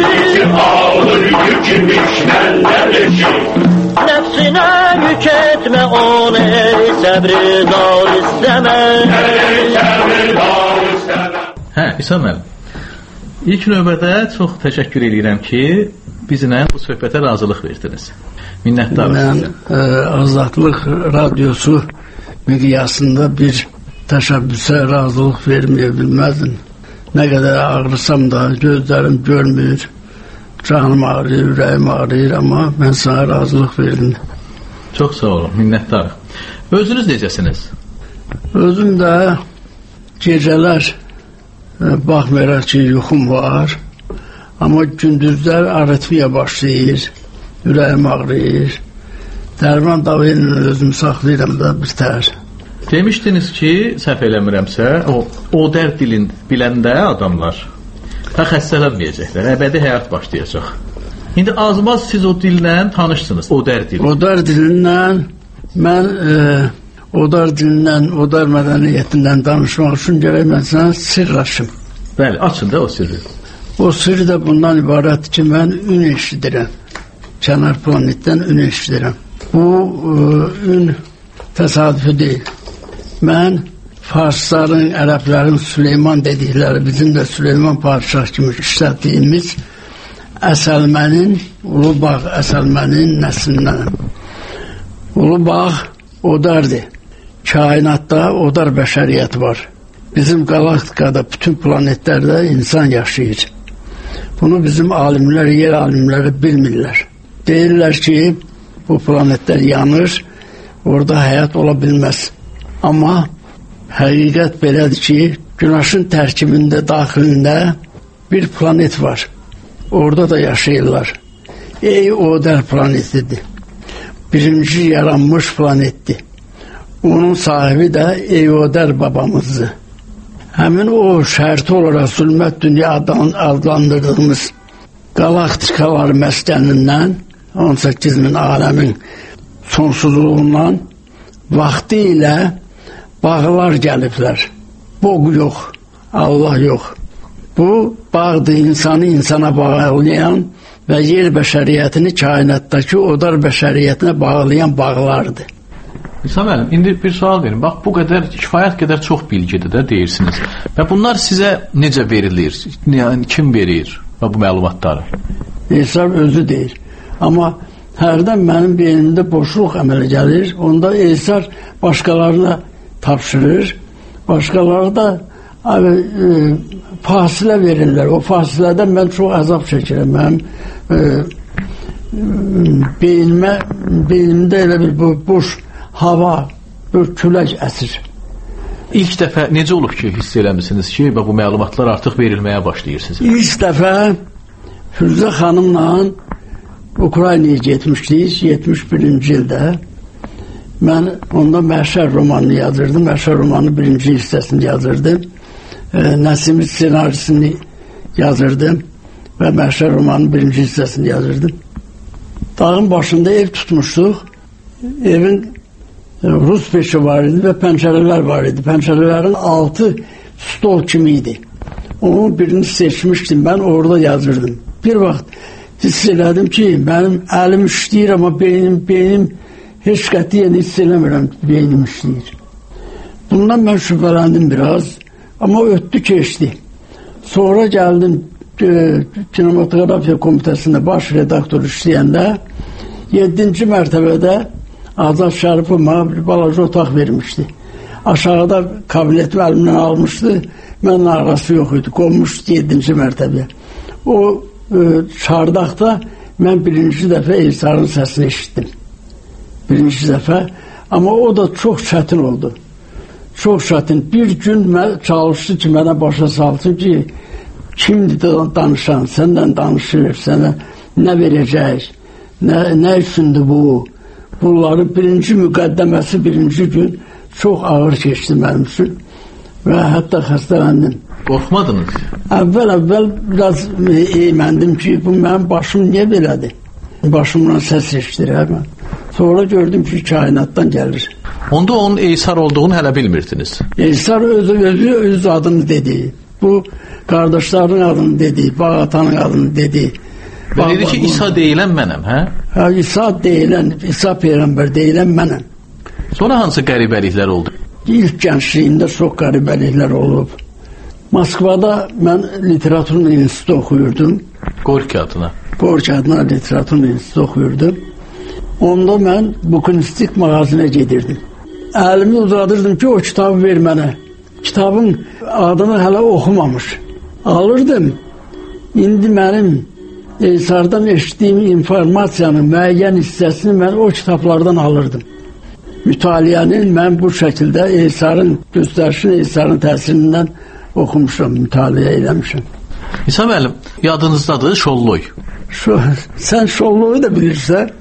Nəfsinə yük etmə onu ey səbri dar istəmə. Hə, İsa müəllim. İlk növbədə çox təşəkkür edirəm ki, bizlə bu söhbətə razılıq verdiniz. Minnətdarım mən, sizə. Mən Azadlıq Radiosu miqyasında bir təşəbbüsə razılıq verməyə bilməzdim. Nə qədər ağrısam da gözlərim görmür, canım ağrıyır, ürəyim ağrıyır, amma mən sana razılıq verdim. Çox sağ olun, minnətdarım. Özünüz necəsiniz? Özüm də gecələr baxmayaraq ki, yuxum var, amma gündüzlər aritmiya başlayır, ürəyim ağrıyır. Dərman dağı ilə özümü saxlayıram da bitər. Demişdiniz ki, səhv eləmirəmsə, o, o dərd dilin biləndə adamlar ta xəstələnməyəcəklər, əbədi həyat başlayacaq. İndi azmaz siz o dillə tanışsınız, o dərd dilin. O dərd dilindən mən e, o dərd dilindən, o dərd mədəniyyətindən danışmaq üçün gərək mən sənə sirr açım. Bəli, açın da o sirri. O sirr də bundan ibarət ki, mən ün eşidirəm. Kənar planetdən ün eşidirəm. Bu e, ün təsadüfü deyil. Mən farsların, ərəblərin Süleyman dedikləri, bizim də Süleyman padişah kimi işlətdiyimiz Əsəlmənin, Ulubağ Əsəlmənin nəslindənəm. Ulubağ odardır. Kainatda odar bəşəriyyət var. Bizim galaktikada, bütün planetlərdə insan yaşayır. Bunu bizim alimlər, yer alimləri bilmirlər. Deyirlər ki, bu planetler yanır, orada həyat ola bilməz. Amma həqiqət belədir ki, Günəşin tərkibində, daxilində bir planet var. Orada da yaşayırlar. Eoder planetidir. Birinci yaranmış planetdir. Onun sahibi də Eoder babamızdır. Həmin o şərti olaraq zülmət dünyadan adlandırdığımız galaktikalar məskənindən on səkkiz min aləmin sonsuzluğundan vaxtı ilə bağlar gəliblər. Boq yox, Allah yox. Bu bağdır insanı insana bağlayan və yer bəşəriyyətini kainatdakı odar bəşəriyyətinə bağlayan bağlardır. İsa müəllim, indi bir sual verin. Bax, bu qədər, kifayət qədər çox bilgidir də deyirsiniz. Və bunlar sizə necə verilir? Yəni, kim verir və bu məlumatları? İsa özü deyir. Amma hərdən mənim beynimdə boşluq əmələ gəlir. Onda İsa başqalarına tapşırır. Başqaları da abi, e, fasilə verirlər. O fasilədən mən çox əzab çəkirəm. Mənim e, beynimə, beynimdə elə bir bu, boş hava, bir külək əsir. İlk dəfə necə olub ki, hiss eləmişsiniz ki, bu məlumatlar artıq verilməyə başlayır sizə? İlk dəfə Firuzə xanımla Ukraynaya getmişdik, yetmiş birinci ildə. Mən onda Məhşər romanını yazırdım. Məhşər romanının birinci hissəsini yazırdım. E, Nəsimi senarisini yazırdım və Məhşər romanının birinci hissəsini yazırdım. Dağın başında ev tutmuşduq. Evin Rus peşi var idi və pəncərələr var idi. Pəncərələrin altı stol kimi idi. Onun birini seçmişdim. Ben orada yazırdım. Bir vaxt hiss elədim ki, mənim əlim işləyir, amma beynim, beynim heç qətiyyən hiss eləmirəm ki, beynim işləyir. Bundan mən şübhələndim biraz, amma ötdü keçdi. Sonra gəldim e, kinematografiya komitəsində baş redaktor işləyəndə yeddinci mərtəbədə Azad Şərifov mənə bir balaca otaq vermişdi. Aşağıda kabinetimi əlimdən almışdı, mən arası yox idi, qonmuşdu yeddinci mərtəbəyə. O e, çardaqda mən birinci dəfə Elsarın səsini eşitdim. Birinci dəfə, amma o da çox çətin oldu. Çox çətin. Bir gün mən çalışdı ki, mənə başa salsın ki, kimdir danışan, səndən danışır, sənə nə verəcək, nə, nə üçündür bu? Bunların birinci müqəddəməsi birinci gün çox ağır keçdi mənim üçün və hətta xəstələndim. Qorxmadınız? Əvvəl-əvvəl biraz eyməndim ki, bu mənim başım niyə belədir? Başımdan səs eşidir. Sonra gördüm ki, kainatdan gəlir. Onda onun Eysar olduğunu hələ bilmirdiniz. Eysar özü, özü öz adını dedi. Bu qardaşların adını dedi, Bağatanın adını dedi. Və dedi ki, İsa deyilən mənəm, hə? Hə, İsa deyilən, İsa Peyğəmbər deyilən mənəm. Sonra hansı qəribəliklər oldu? İlk gəncliyində çox qəribəliklər olub. Moskvada mən literaturun institutu oxuyurdum. Gorki adına. Gorki adına literaturun institutu oxuyurdum. Onda mən bukunistik mağazinə gedirdim. Əlimi uzadırdım ki, o kitabı ver mənə. Kitabın adını hələ oxumamış. Alırdım. İndi mənim Eysardan eşitdiyim informasiyanın müəyyən hissəsini mən o kitablardan alırdım. Mütaliənin mən bu şəkildə Eysarın göstərişini, Eysarın təsirindən oxumuşam, mütaliə eləmişəm. İsa müəllim, yadınızdadır Şolloy. Şo sən Şolloyu da bilirsən.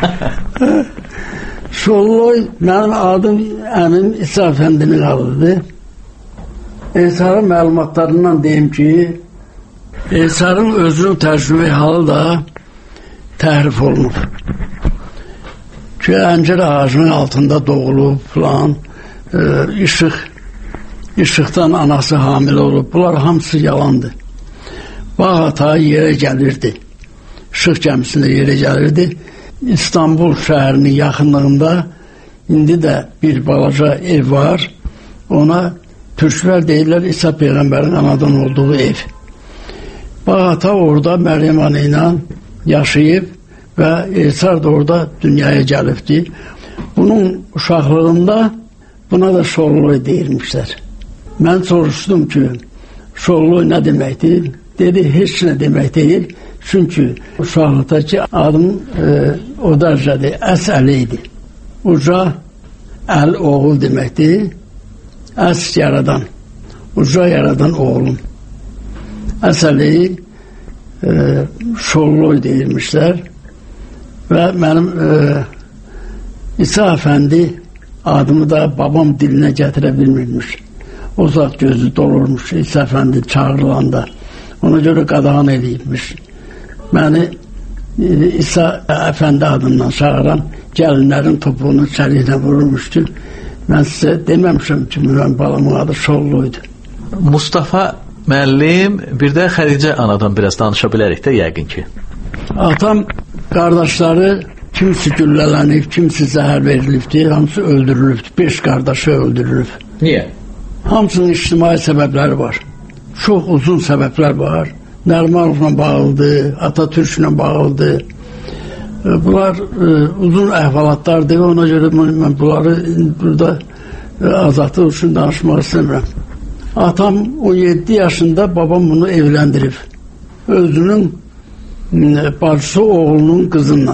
Şolloy mənim adım əmim İsa Əfəndinin adıdır. Eysarın məlumatlarından deyim ki, Eysarın özünün tərcümə halı da təhrif olunub. Ki, əncir ağacının altında doğulub falan, e, işıq, işıqdan anası hamilə olub. Bunlar hamısı yalandır. Bağata yerə gəlirdi. İşıq gəmisində yerə gəlirdi. İstanbul şəhərinin yaxınlığında indi də bir balaca ev var. Ona türklər deyirlər İsa Peyğəmbərin anadan olduğu ev. Bağata orada Məryəm ana ilə yaşayıb və Eysar da orada dünyaya gəlibdi. Bunun uşaqlığında buna da Şolloy deyirmişlər. Mən soruşdum ki, Şolloy nə deməkdir? Dedi, heç nə demək deyil. Çünki uşaqlıqdakı adım e, o dərəcədir, əs əli idi. Uca əl oğul deməkdir, əs yaradan, uca yaradan oğlum. Əs əli e, Şolloy deyilmişlər və mənim e, İsa Əfəndi adımı da babam dilinə gətirə bilmirmiş. O zat gözü dolurmuş İsa Əfəndi çağırılanda. Ona görə qadağan edilmiş. Məni e, İsa Əfəndi adından çağıran gəlinlərin topuğunu çəliklə vurulmuşdu. Mən sizə deməmişəm ki, mənim balamın adı Şolluydu. Mustafa müəllim, bir də Xədicə anadan biraz danışa bilərik də yəqin ki. Atam qardaşları kimisi güllələnib, kimisi zəhər verilibdir, hamısı öldürülübdür. Beş qardaşı öldürülüb. Niyə? Hamısının ictimai səbəbləri var. Çox uzun səbəblər var. Nərimanovla bağlıdır, Atatürklə bağlıdır. Bunlar e, uzun əhvalatlardır. Ona görə mən bunları burada e, azadlıq üçün danışmaq istəmirəm. Atam on yeddi yaşında babam bunu evləndirib. Özünün e, bacısı oğlunun qızınla.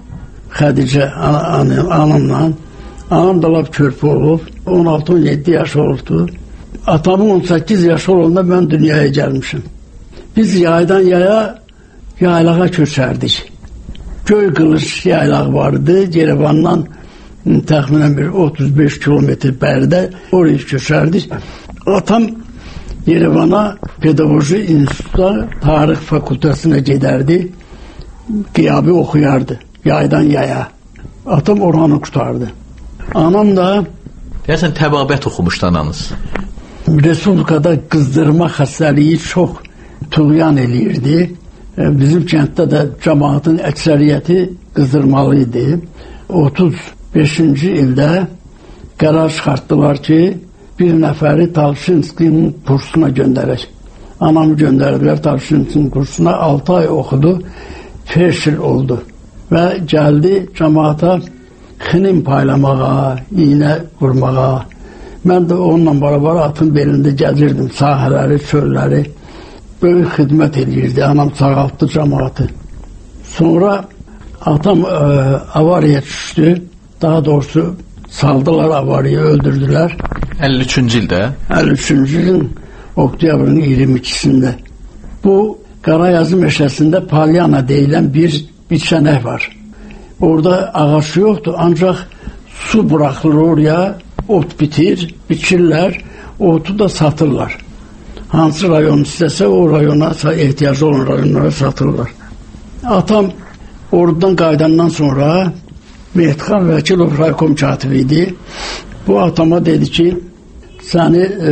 Xədicə an anamla. Anam da lap körpü olub. on altı on yeddi yaş olubdu. Atamın on səkkiz yaşı olanda mən dünyaya gəlmişim. Biz yaydan yaya yaylağa köçərdik. Göy Qılış yaylaq vardı. Yerevandan təxminən bir otuz beş kilometr bəridə oraya köçərdik. Atam Yerevana Pedagojik İnstitutda Tarix Fakültəsinə gedərdi. Qiyabi oxuyardı. Yaydan yaya. Atam oranı qutardı. Anam da Deyəsən təbabət oxumuşdu ananız. Respublikada qızdırma xəstəliyi çox tuğyan eləyirdi. Bizim kənddə də cəmaatın əksəriyyəti qızdırmalı idi. otuz beşinci ildə qərar çıxartdılar ki, bir nəfəri Talşinskinin kursuna göndərək. Anamı göndərdilər Talşinskinin kursuna. altı ay oxudu, feşil oldu. Və gəldi cəmaata xinin paylamağa, iynə vurmağa. Mən də onunla beraber atın belində gəlirdim, sahələri, çölləri. Böyük xidmət edirdi, anam sağaltdı cəmaatı. Sonra atam e, avariya düşdü. Daha doğrusu saldılar avariya, öldürdülər. əlli üçüncü ildə? əlli üçüncü ilin oktyabrın iyirmi ikisində. Bu Qarayazı meşəsində Palyana deyilən bir biçənək var. Orada ağaç yoxdur, ancaq su buraxılır oraya, ot bitir, biçirlər, otu da satırlar. Hansı rayon istəsə o rayona, ehtiyacı olan rayonlara satırlar. Atam oradan qaydandan sonra Mehdixan Vəkilov raykom katibi idi. Bu atama dedi ki, səni e,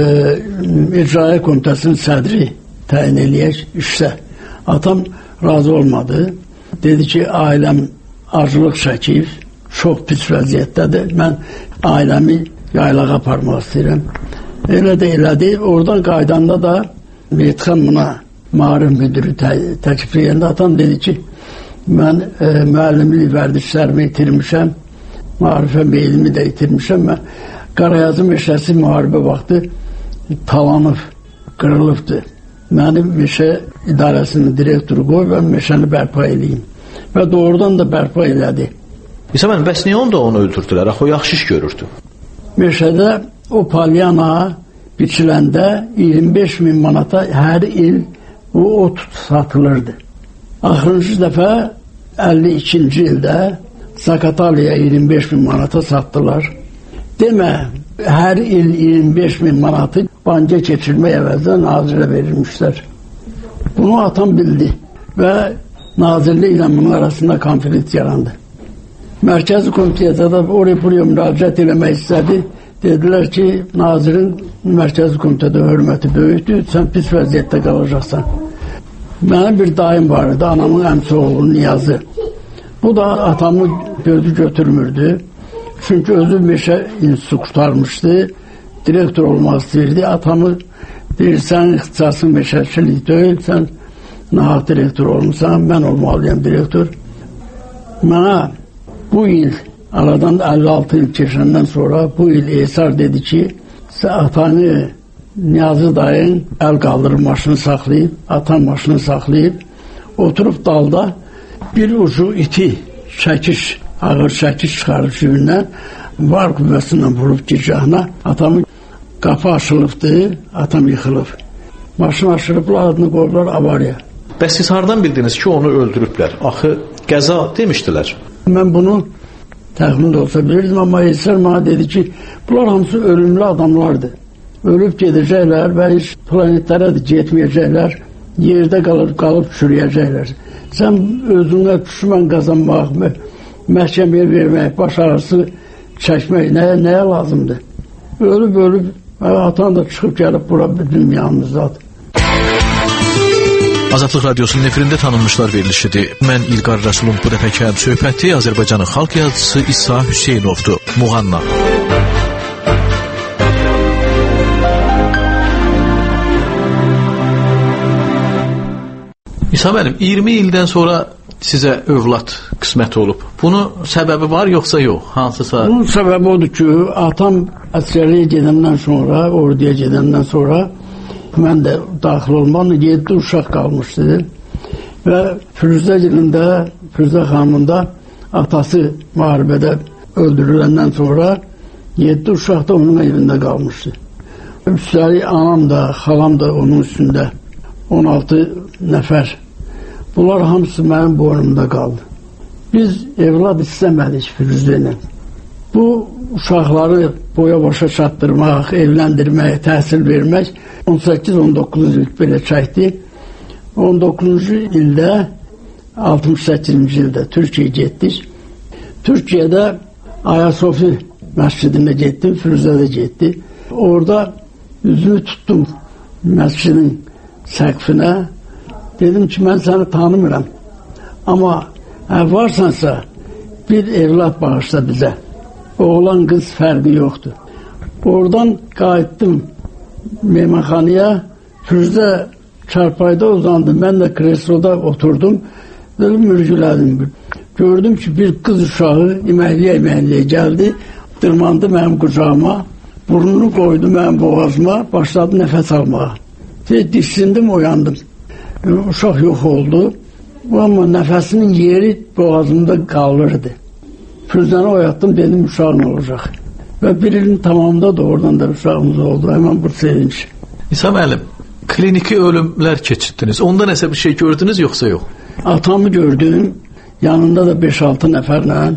icraya komitəsinin sədri təyin eləyək işsə. Atam razı olmadı. Dedi ki, ailəm acılıq çəkib, çox pis vəziyyətdədir. Mən ailəmi yaylağa aparmaq istəyirəm. Elə də elədi. Oradan qaydanda da Mehdixan buna maarif müdürü tə təklif edəndə atam dedi ki, mən e, müəllimlik vərdişlərimi itirmişəm, maarifə meylimi də itirmişəm. Mən Qarayazı meşəsi müharibə vaxtı talanıb, qırılıbdır. Mənim meşə idarəsinin direktoru qoy və meşəni bərpa eləyim. Və doğrudan da bərpa elədi. İsa mən, bəs niyə onda onu öldürdülər? Axı o yaxşı iş görürdü. Meşədə o palyana biçiləndə iyirmi beş min manata hər il o ot satılırdı. Axırıncı dəfə əlli ikinci ildə Zaqataliya iyirmi beş min manata satdılar. Demə, hər il iyirmi beş min manatı banka keçirmək əvəzdə nazirə verilmişlər. Bunu atam bildi və nazirliklə bunun arasında konflikt yarandı. Mərkəzi komitədə də oraya buraya müraciət eləmək istədi. Dedilər ki, nazirin mərkəzi komitədə hörməti böyükdür, sən pis vəziyyətdə qalacaqsan. Mənim bir dayım var idi, anamın əmsi oğlu Niyazı. Bu da atamı gözü götürmürdü. Çünki özü meşə institutu qurtarmışdı, direktor olmaq istəyirdi. Atamı deyir, sən ixtisasın meşəçilik deyil, sən nahaq direktor olmuşsan, mən olmalıyam direktor. Mənə bu il, aradan əlli altı il keçəndən sonra bu il Eysar dedi ki, sən atanı Niyazi dayın əl qaldırıb maşını saxlayıb, atam maşını saxlayıb, oturub dalda bir ucu iti çəkiş, ağır çəkiş çıxarıb cibindən var qüvvəsindən vurub gicgahına. Atamın qapı açılıbdı, atam yıxılıb. Maşın aşırıblar, adını qoyublar avariya. Bəs siz hardan bildiniz ki, onu öldürüblər? Axı qəza demişdilər. Mən bunu təxmin də olsa bilirdim, amma Eysər mənə dedi ki, bunlar hamısı ölümlü adamlardır. Ölüb gedəcəklər və heç planetlərə də getməyəcəklər, yerdə qalıb, qalıb çürüyəcəklər. Sən özünə düşmən qazanmaq, məhkəməyə vermək, baş ağrısı çəkmək nəyə, nəyə lazımdır? Ölüb, ölüb, atan da çıxıb gəlib bura bizim yanımızdadır. Azadlıq Radyosu'nun efirində tanınmışlar verilişidir. Mən İlqar Rəsulun bu dəfəki həm söhbəti Azərbaycanın xalq yazıcısı İsa Hüseynovdur. Muğanna. İsa müəllim, iyirmi ildən sonra sizə övlad qismət olub. Bunun səbəbi var yoxsa yox? Hansısa? Bunun səbəbi odur ki, atam əsgərliyə gedəndən sonra, orduya gedəndən sonra mən də daxil olmam, yeddi uşaq qalmışdı və Firuzə dilində, Firuzə xanımında atası müharibədə öldürüləndən sonra yeddi uşaq da onun evində qalmışdı. Üstəlik anam da, xalam da onun üstündə on altı nəfər. Bunlar hamısı mənim boynumda qaldı. Biz evlad istəmədik Firuzə ilə. Bu uşaqları boya başa çatdırmaq, evləndirmək, təhsil vermək on səkkiz on doqquz il belə çəkdi. on doqquzuncu ildə, altmış səkkizinci ildə Türkiyəyə getdik. Türkiyədə Ayasofi məscidinə getdim, Firuzə də getdi. Orada üzümü tutdum məscidin səqfinə. Dedim ki, mən səni tanımıram. Amma varsansa bir evlad bağışla bizə. Oğlan qız fərqi yoxdur. Oradan qayıtdım meymanxanaya. Firuzə çarpayda uzandı. Mən də kresloda oturdum. Dedim, mürgülədim. Gördüm ki, bir qız uşağı iməkliyə-iməkliyə gəldi. Dırmandı mənim qucağıma. Burnunu qoydu mənim boğazıma. Başladı nəfəs almağa. Diksindim, oyandım. Uşaq yox oldu. Amma nəfəsinin yeri boğazımda qalırdı. Firuzəni oyatdım, dedim uşağın olacaq. Və bir ilin tamamında da oradan da uşağımız oldu. Həmən bu sevinç. İsa müəllim, kliniki ölümlər keçirdiniz. Onda nəsə bir şey gördünüz yoxsa yox? Atamı gördüm. Yanında da beş altı nəfərlə.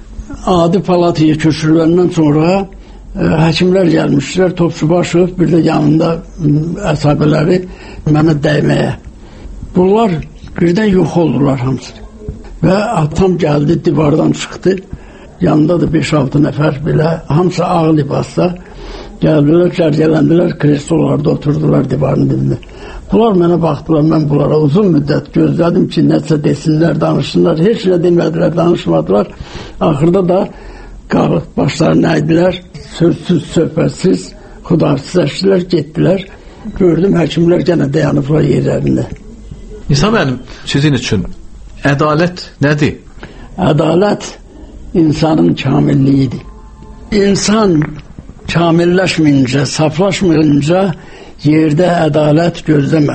Adi palataya köçürüləndən sonra ə, həkimlər gəlmişlər. Topçubaşov, bir də yanında əsabələri mənə dəyməyə. Bunlar birdən yox oldular hamısı. Və atam gəldi, divardan çıxdı. Yanında da beş altı nəfər belə, hamısı ağ libasda gəldilər, cərgələndilər, kreslolarda oturdular divarın dibində. Bunlar mənə baxdılar, mən bunlara uzun müddət gözlədim ki, nəsə desinlər, danışsınlar. Heç nə demədilər, danışmadılar. Axırda da qalıq başlarını əydilər, sözsüz, söhbətsiz, xudafizləşdilər, getdilər. Gördüm, həkimlər gənə dayanıblar yerlərində. İsa müəllim, sizin üçün ədalət nədir? Ədalət insanın kamilliyidir. İnsan kamilləşməyincə, saflaşmayınca yerdə ədalət gözləmə.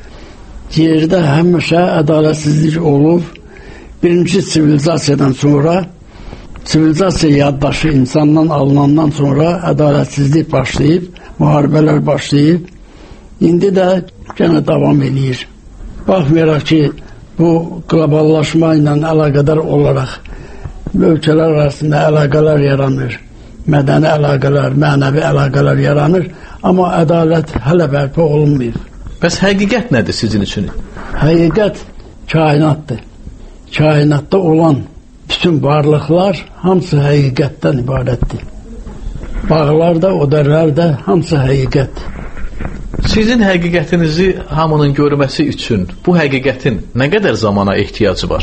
Yerdə həmişə ədalətsizlik olub. Birinci sivilizasiyadan sonra, sivilizasiya yaddaşı insandan alınandan sonra ədalətsizlik başlayıb, müharibələr başlayıb. İndi də gənə davam edir. Baxmayaraq ki, bu qloballaşma ilə əlaqədar olaraq ölkələr arasında əlaqələr yaranır, mədəni əlaqələr, mənəvi əlaqələr yaranır, amma ədalət hələ bərpa olunmayıb. Bəs həqiqət nədir sizin üçün? Həqiqət kainatdır. Kainatda olan bütün varlıqlar hamısı həqiqətdən ibarətdir. Bağlar da, odərlər də hamısı həqiqətdir. Sizin həqiqətinizi hamının görməsi üçün bu həqiqətin nə qədər zamana ehtiyacı var?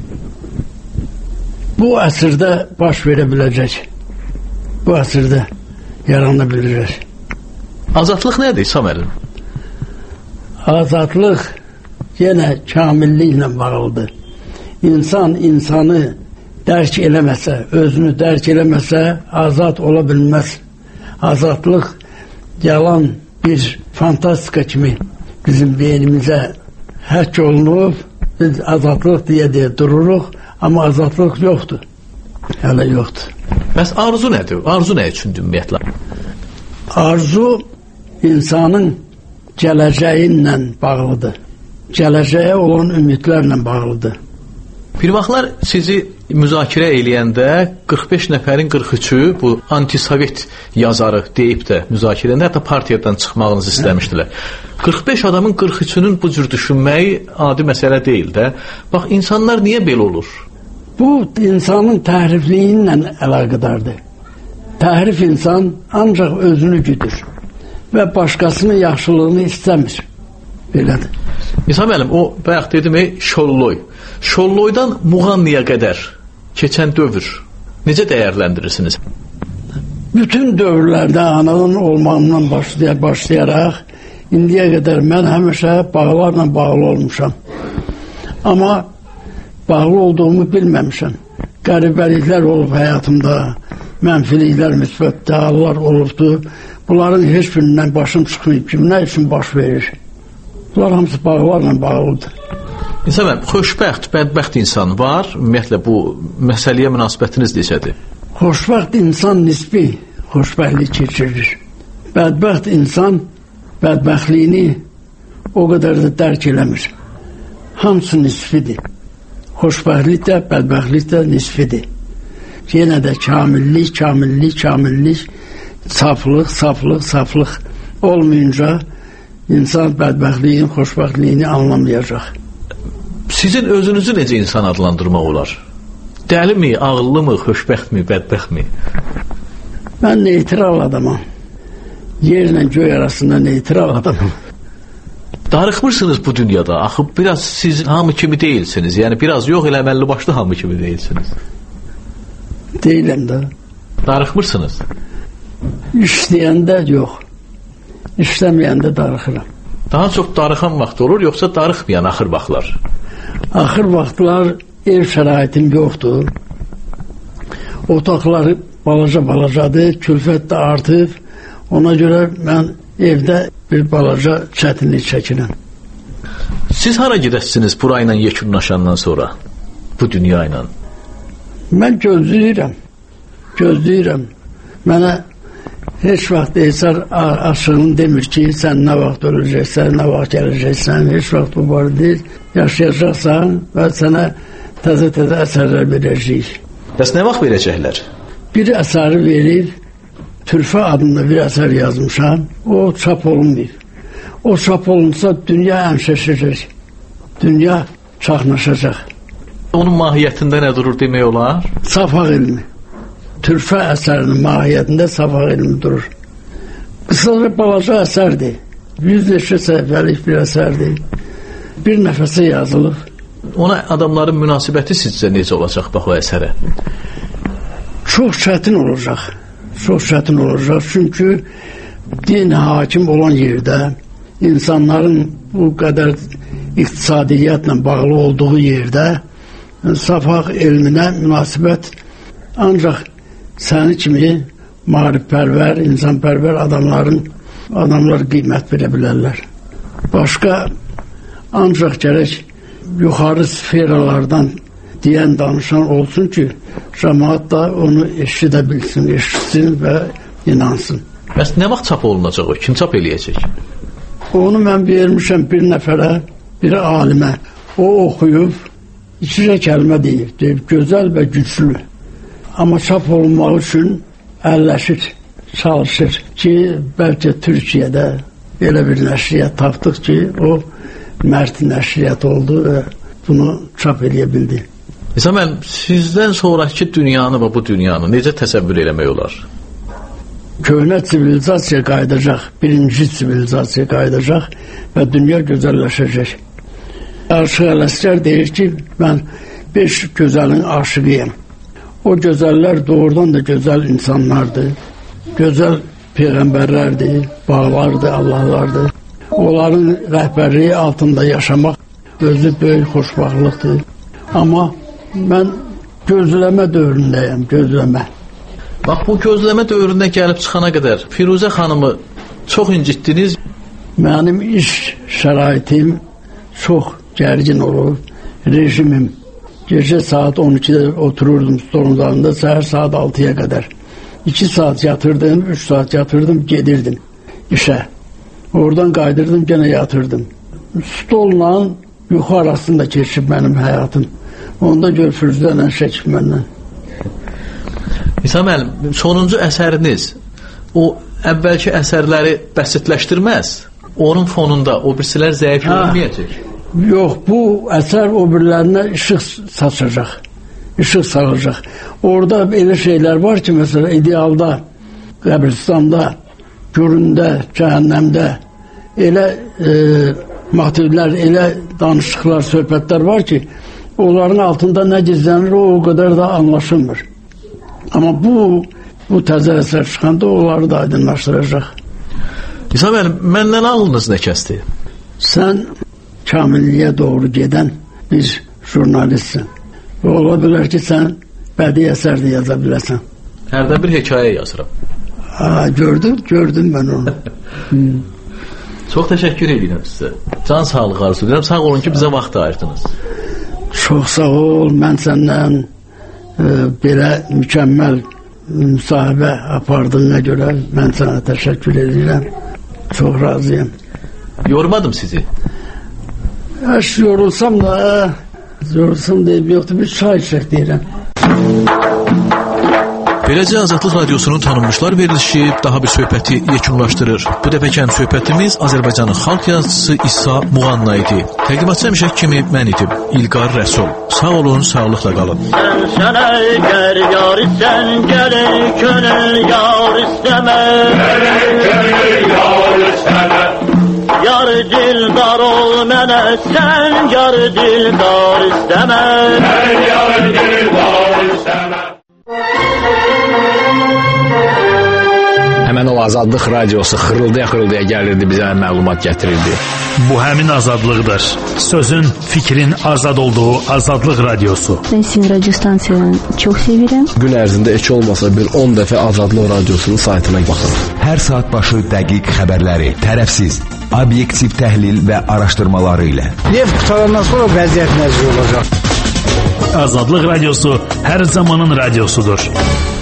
Bu əsrdə baş verə biləcək. Bu əsrdə yarana biləcək. Azadlıq nədir İsa müəllim? Azadlıq yenə kamilliklə bağlıdır. İnsan insanı dərk eləməsə, özünü dərk eləməsə azad ola bilməz. Azadlıq yalan bir fantastika kimi bizim beynimizə həkk olunub Biz azadlıq deyə deyə dururuq, amma azadlıq yoxdur. Hələ yoxdur. Bəs arzu nədir? Arzu nə üçündür ümumiyyətlə? Arzu insanın gələcəyinlə bağlıdır. Gələcəyə olan ümidlərlə bağlıdır. Bir vaxtlar sizi müzakirə eləyəndə qırx beş nəfərin qırx üçü bu antisovet yazarı deyib də müzakirəndə hətta partiyadan çıxmağınızı istəmişdilər. qırx beş adamın qırx üçünün bu cür düşünməyi adi məsələ deyil də. Bax, insanlar niyə belə olur? Bu, insanın təhrifliyi ilə əlaqədardır. Təhrif insan ancaq özünü güdür və başqasının yaxşılığını istəmir. Belədir. İsa müəllim, o bayaq dedim, Şolloy. Şolloydan Muğanniyə qədər keçən dövr necə dəyərləndirirsiniz? Bütün dövrlərdə anadan olmağımdan başlayar, başlayaraq indiyə qədər mən həmişə bağlarla bağlı olmuşam. Amma bağlı olduğumu bilməmişəm. Qəribəliklər olub həyatımda, mənfiliklər, müsbət hallar olubdu. Bunların heç birindən başım çıxmayıb ki, nə üçün baş verir? Bunlar hamısı bağlarla bağlıdır. İnsan mənim, xoşbəxt, bədbəxt insan var. Ümumiyyətlə, bu məsələyə münasibətiniz necədir? Xoşbəxt insan nisbi xoşbəxtlik keçirir. Bədbəxt insan bədbəxtliyini o qədər də dərk eləmir. Hamısı nisbidir. Xoşbəxtlik də, bədbəxtlik də nisbidir. Yenə də kamillik, kamillik, kamillik, saflıq, saflıq, saflıq olmayınca insan bədbəxtliyin, xoşbəxtliyini anlamayacaq. Sizin özünüzü necə insan adlandırmaq olar? Dəli mi, ağıllı mı, xoşbəxt mi, bədbəxt mi? Mən neytral adamam. Yerlə göy arasında neytral adamam. Darıxmırsınız bu dünyada. Axı biraz siz hamı kimi deyilsiniz. Yəni biraz yox elə əməlli başlı hamı kimi deyilsiniz. Deyiləm də. Darıxmırsınız? İşləyəndə yox. İşləməyəndə darıxıram. Daha çox darıxan vaxt olur, yoxsa darıxmayan axır vaxtlar? Axır vaxtlar ev şəraitim yoxdur. Otaqları balaca-balacadır, külfət də artıb. Ona görə mən evdə bir balaca çətinlik çəkirəm. Siz hara gedəsiniz bura ilə yekunlaşandan sonra? Bu dünya ilə? Mən gözləyirəm. Gözləyirəm. Mənə heç vaxt Eysər aşığın demir ki, sən nə vaxt öləcəksən, nə vaxt gələcəksən, heç vaxt bu barə deyil. Yaşayacaqsan və sənə təzə-təzə əsərlər verəcəyik. Bəs nə vaxt verəcəklər? Bir əsəri verir, Türfə adında bir əsər yazmışam, o çap olunmayıb. O çap olunsa dünya əmşəşəcək, dünya çaxnaşacaq. Onun mahiyyətində nə durur demək olar? Safaq ilmi. Türfə əsərinin mahiyyətində safaq ilmi durur. Qısaca balaca əsərdir. Yüz neçə səhifəlik bir əsərdir. Bir nəfəsə yazılıb. Ona adamların münasibəti sizcə necə olacaq bax o əsərə? Çox çətin olacaq. Çox çətin olacaq. Çünki din hakim olan yerdə, insanların bu qədər iqtisadiyyatla bağlı olduğu yerdə safaq elminə münasibət ancaq səni kimi maarifpərvər, insanpərvər adamların adamlar qiymət verə bilərlər. Başqa ancaq gərək yuxarı sferalardan deyən danışan olsun ki, cəmaat da onu eşidə bilsin, eşitsin və inansın. Bəs nə vaxt çap olunacaq o? Kim çap eləyəcək? Onu mən vermişəm bir nəfərə, bir alimə. O oxuyub, ikicə kəlmə deyib, deyib, gözəl və güclü. Amma çap olunmaq üçün əlləşir, çalışır ki, bəlkə Türkiyədə belə bir nəşriyyat tapdıq ki, o mərd nəşriyyat oldu və bunu çap eləyə bildi. İsa mən sizdən sonraki dünyanı və bu dünyanı necə təsəvvür eləmək olar? Köhnə sivilizasiya qayıdacaq, birinci sivilizasiya qayıdacaq və dünya gözəlləşəcək. Aşıq Ələsgər deyir ki, mən beş gözəlin aşığıyam. O gözəllər doğrudan da gözəl insanlardır, gözəl peyğəmbərlərdir, bağlardır, Allahlardır. Onların rəhbərliyi altında yaşamaq özü böyük xoşbaxtlıqdır. Amma mən gözləmə dövründəyəm, gözləmə. Bax, bu gözləmə dövründə gəlib çıxana qədər Firuzə xanımı çox incitdiniz. Mənim iş şəraitim çox gərgin olub. rejimim. Gece saat on ikidə otururdum stolun dalında, səhər saat altıya qədər. iki saat yatırdım, üç saat yatırdım, gedirdim işə. Oradan qaydırdım, gene yatırdım. Stolla yuxu arasında keçib mənim həyatım. Onda gör Firuzələ çəkib məndən. İsa müəllim, sonuncu əsəriniz o əvvəlki əsərləri bəsitləşdirməz. Onun fonunda o birisilər zəif görünməyəcək. Yox, bu əsər o birilərinə işıq saçacaq. İşıq salacaq. Orada elə şeylər var ki, məsələn, idealda, qəbristanda, göründə, cəhənnəmdə elə e, motivlər, elə danışıqlar, söhbətlər var ki, onların altında nə gizlənir, o, o qədər də anlaşılmır. Amma bu, bu təzə əsər çıxanda onları da aydınlaşdıracaq. İsa müəllim, məndən ağlınız nə kəsdi? Sən kamilliyə doğru gedən bir jurnalistsin. Və ola bilər ki, sən bədii əsər də yaza biləsən. Hərdən bir hekayə yazıram. Ha, gördün, gördün mən onu. hmm. Çox təşəkkür edirəm sizə. Can sağlığı arzu edirəm. Sağ olun ki, bizə vaxt ayırdınız. Çox sağ ol. Mən səndən e, belə mükəmməl müsahibə apardığına görə mən sənə təşəkkür edirəm. Çox razıyam. Yormadım sizi. Əş yorulsam da, yorulsam deyib yoxdur, bir çay içək deyirəm. Beləcə Azadlıq Radiosunun tanınmışlar verilişi daha bir söhbəti yekunlaşdırır. Bu dəfəkən söhbətimiz Azərbaycanın xalq yazıcısı İsa Muğanna idi. Təqdimatçı həmişə kimi mən idim, İlqar Rəsul. Sağ olun, sağlıqla qalın. Sən sənə gər yar sən gəlir könül yar istəmə. Gəlir könül yar istəmə. Yar dildar ol mənə, sən yar dildar istəmə. Sən yar dildar istəmə. Həmən o Azadlıq Radiosu xırıldaya-xırıldaya gəlirdi, bizə məlumat gətirirdi. Bu həmin azadlıqdır. Sözün, fikrin azad olduğu Azadlıq Radiosu. Ben sizin radyo stansiyonu çok sevirəm. Gün ərzində heç olmasa bir on dəfə Azadlıq Radiosunun saytına baxın. Hər saat başı dəqiq xəbərləri, tərəfsiz, obyektiv təhlil və araşdırmaları ilə. Neft qutarandan sonra vəziyyət nəzir olacaq. Azadlıq Radiosu hər zamanın radiosudur.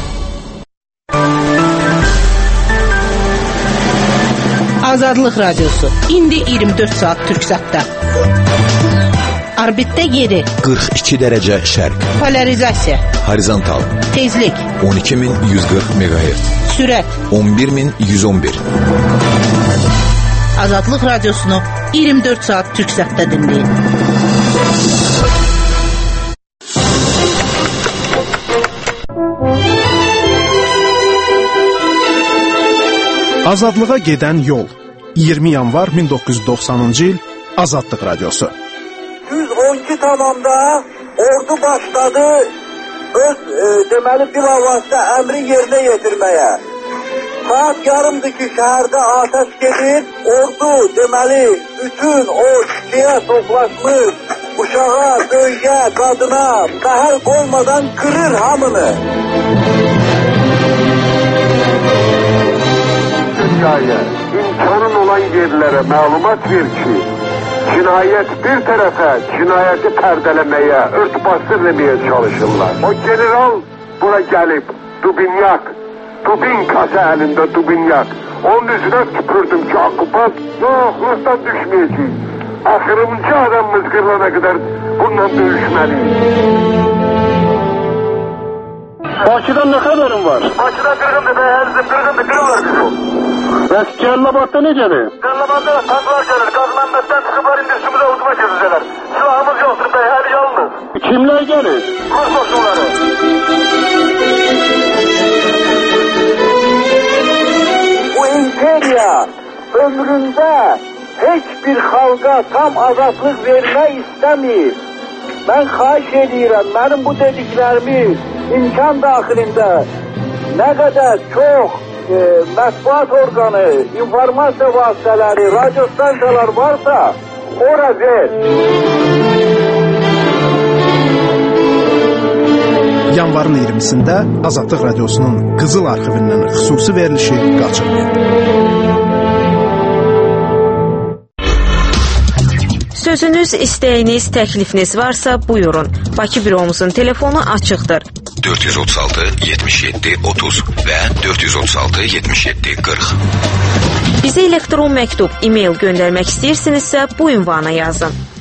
Azadlıq Radiosu. İndi iyirmi dörd saat Türksatda. Orbitdə yeri. qırx iki dərəcə şərq. Polarizasiya. Horizontal. Tezlik. on iki min yüz qırx meqahertz. Sürət. on bir min yüz on bir. Azadlıq Radiosunu iyirmi dörd saat Türksatda dinleyin. Azadlığa gedən yol. iyirmi yanvar min doqquz yüz doxsanıncı il Azadlıq Radiosu. yüz on iki tamamda ordu başladı öz e, deməli bilavasitə əmri yerinə yetirməyə. Saat yarımdır ki, şəhərdə atəş gedir. Ordu deməli bütün o şiyə toplaşmış uşağa, böyüyə, qadına məhəl qoymadan qırır hamını. Dünyaya, imkanın olan yerlere məlumat ver ki, cinayet bir tərəfə cinayeti pərdələməyə, örtbasır demeye çalışırlar. O general bura gəlib, Dubinyak, Dubinkası əlində Dubinyak. Onun üzünə tüpürdüm ki, okupat, yox, Rus'tan düşməyəcək. Axırıncı adamımız qırılana qədər bununla döyüşməliyiz. Bakıdan ne kadarın var? Bakıda qırğındır be, ərzim qırğındır, qırılır bizi. Bəs Cəllabadda necədir? Cəllabadda tanklar gəlir, qaz mənbətdən çıxıbar indi üstümüzə udma gözüzələr. Silahımız yoxdur be, hər yalnız. Kimlər gəlir? Rus qoşunları. Bu imperiya ömründə heç bir xalqa tam azadlıq vermək istəmir. Mən xahiş edirəm, mənim bu dediklərimi imkan daxilində nə qədər çox e, mətbuat orqanı, informasiya vasitələri, radyo stansiyalar varsa, ora ver. Yanvarın iyirmisində Azadlıq Radiosunun Qızıl arxivindən xüsusi verilişi qaçırıldı. Sözünüz, istəyiniz, təklifiniz varsa buyurun. Bakı büromuzun telefonu açıqdır. dörd yüz otuz altı yetmiş yeddi otuz və dörd yüz otuz altı yetmiş yeddi qırx. Bizə elektron məktub, e-mail göndərmək istəyirsinizsə bu ünvana yazın.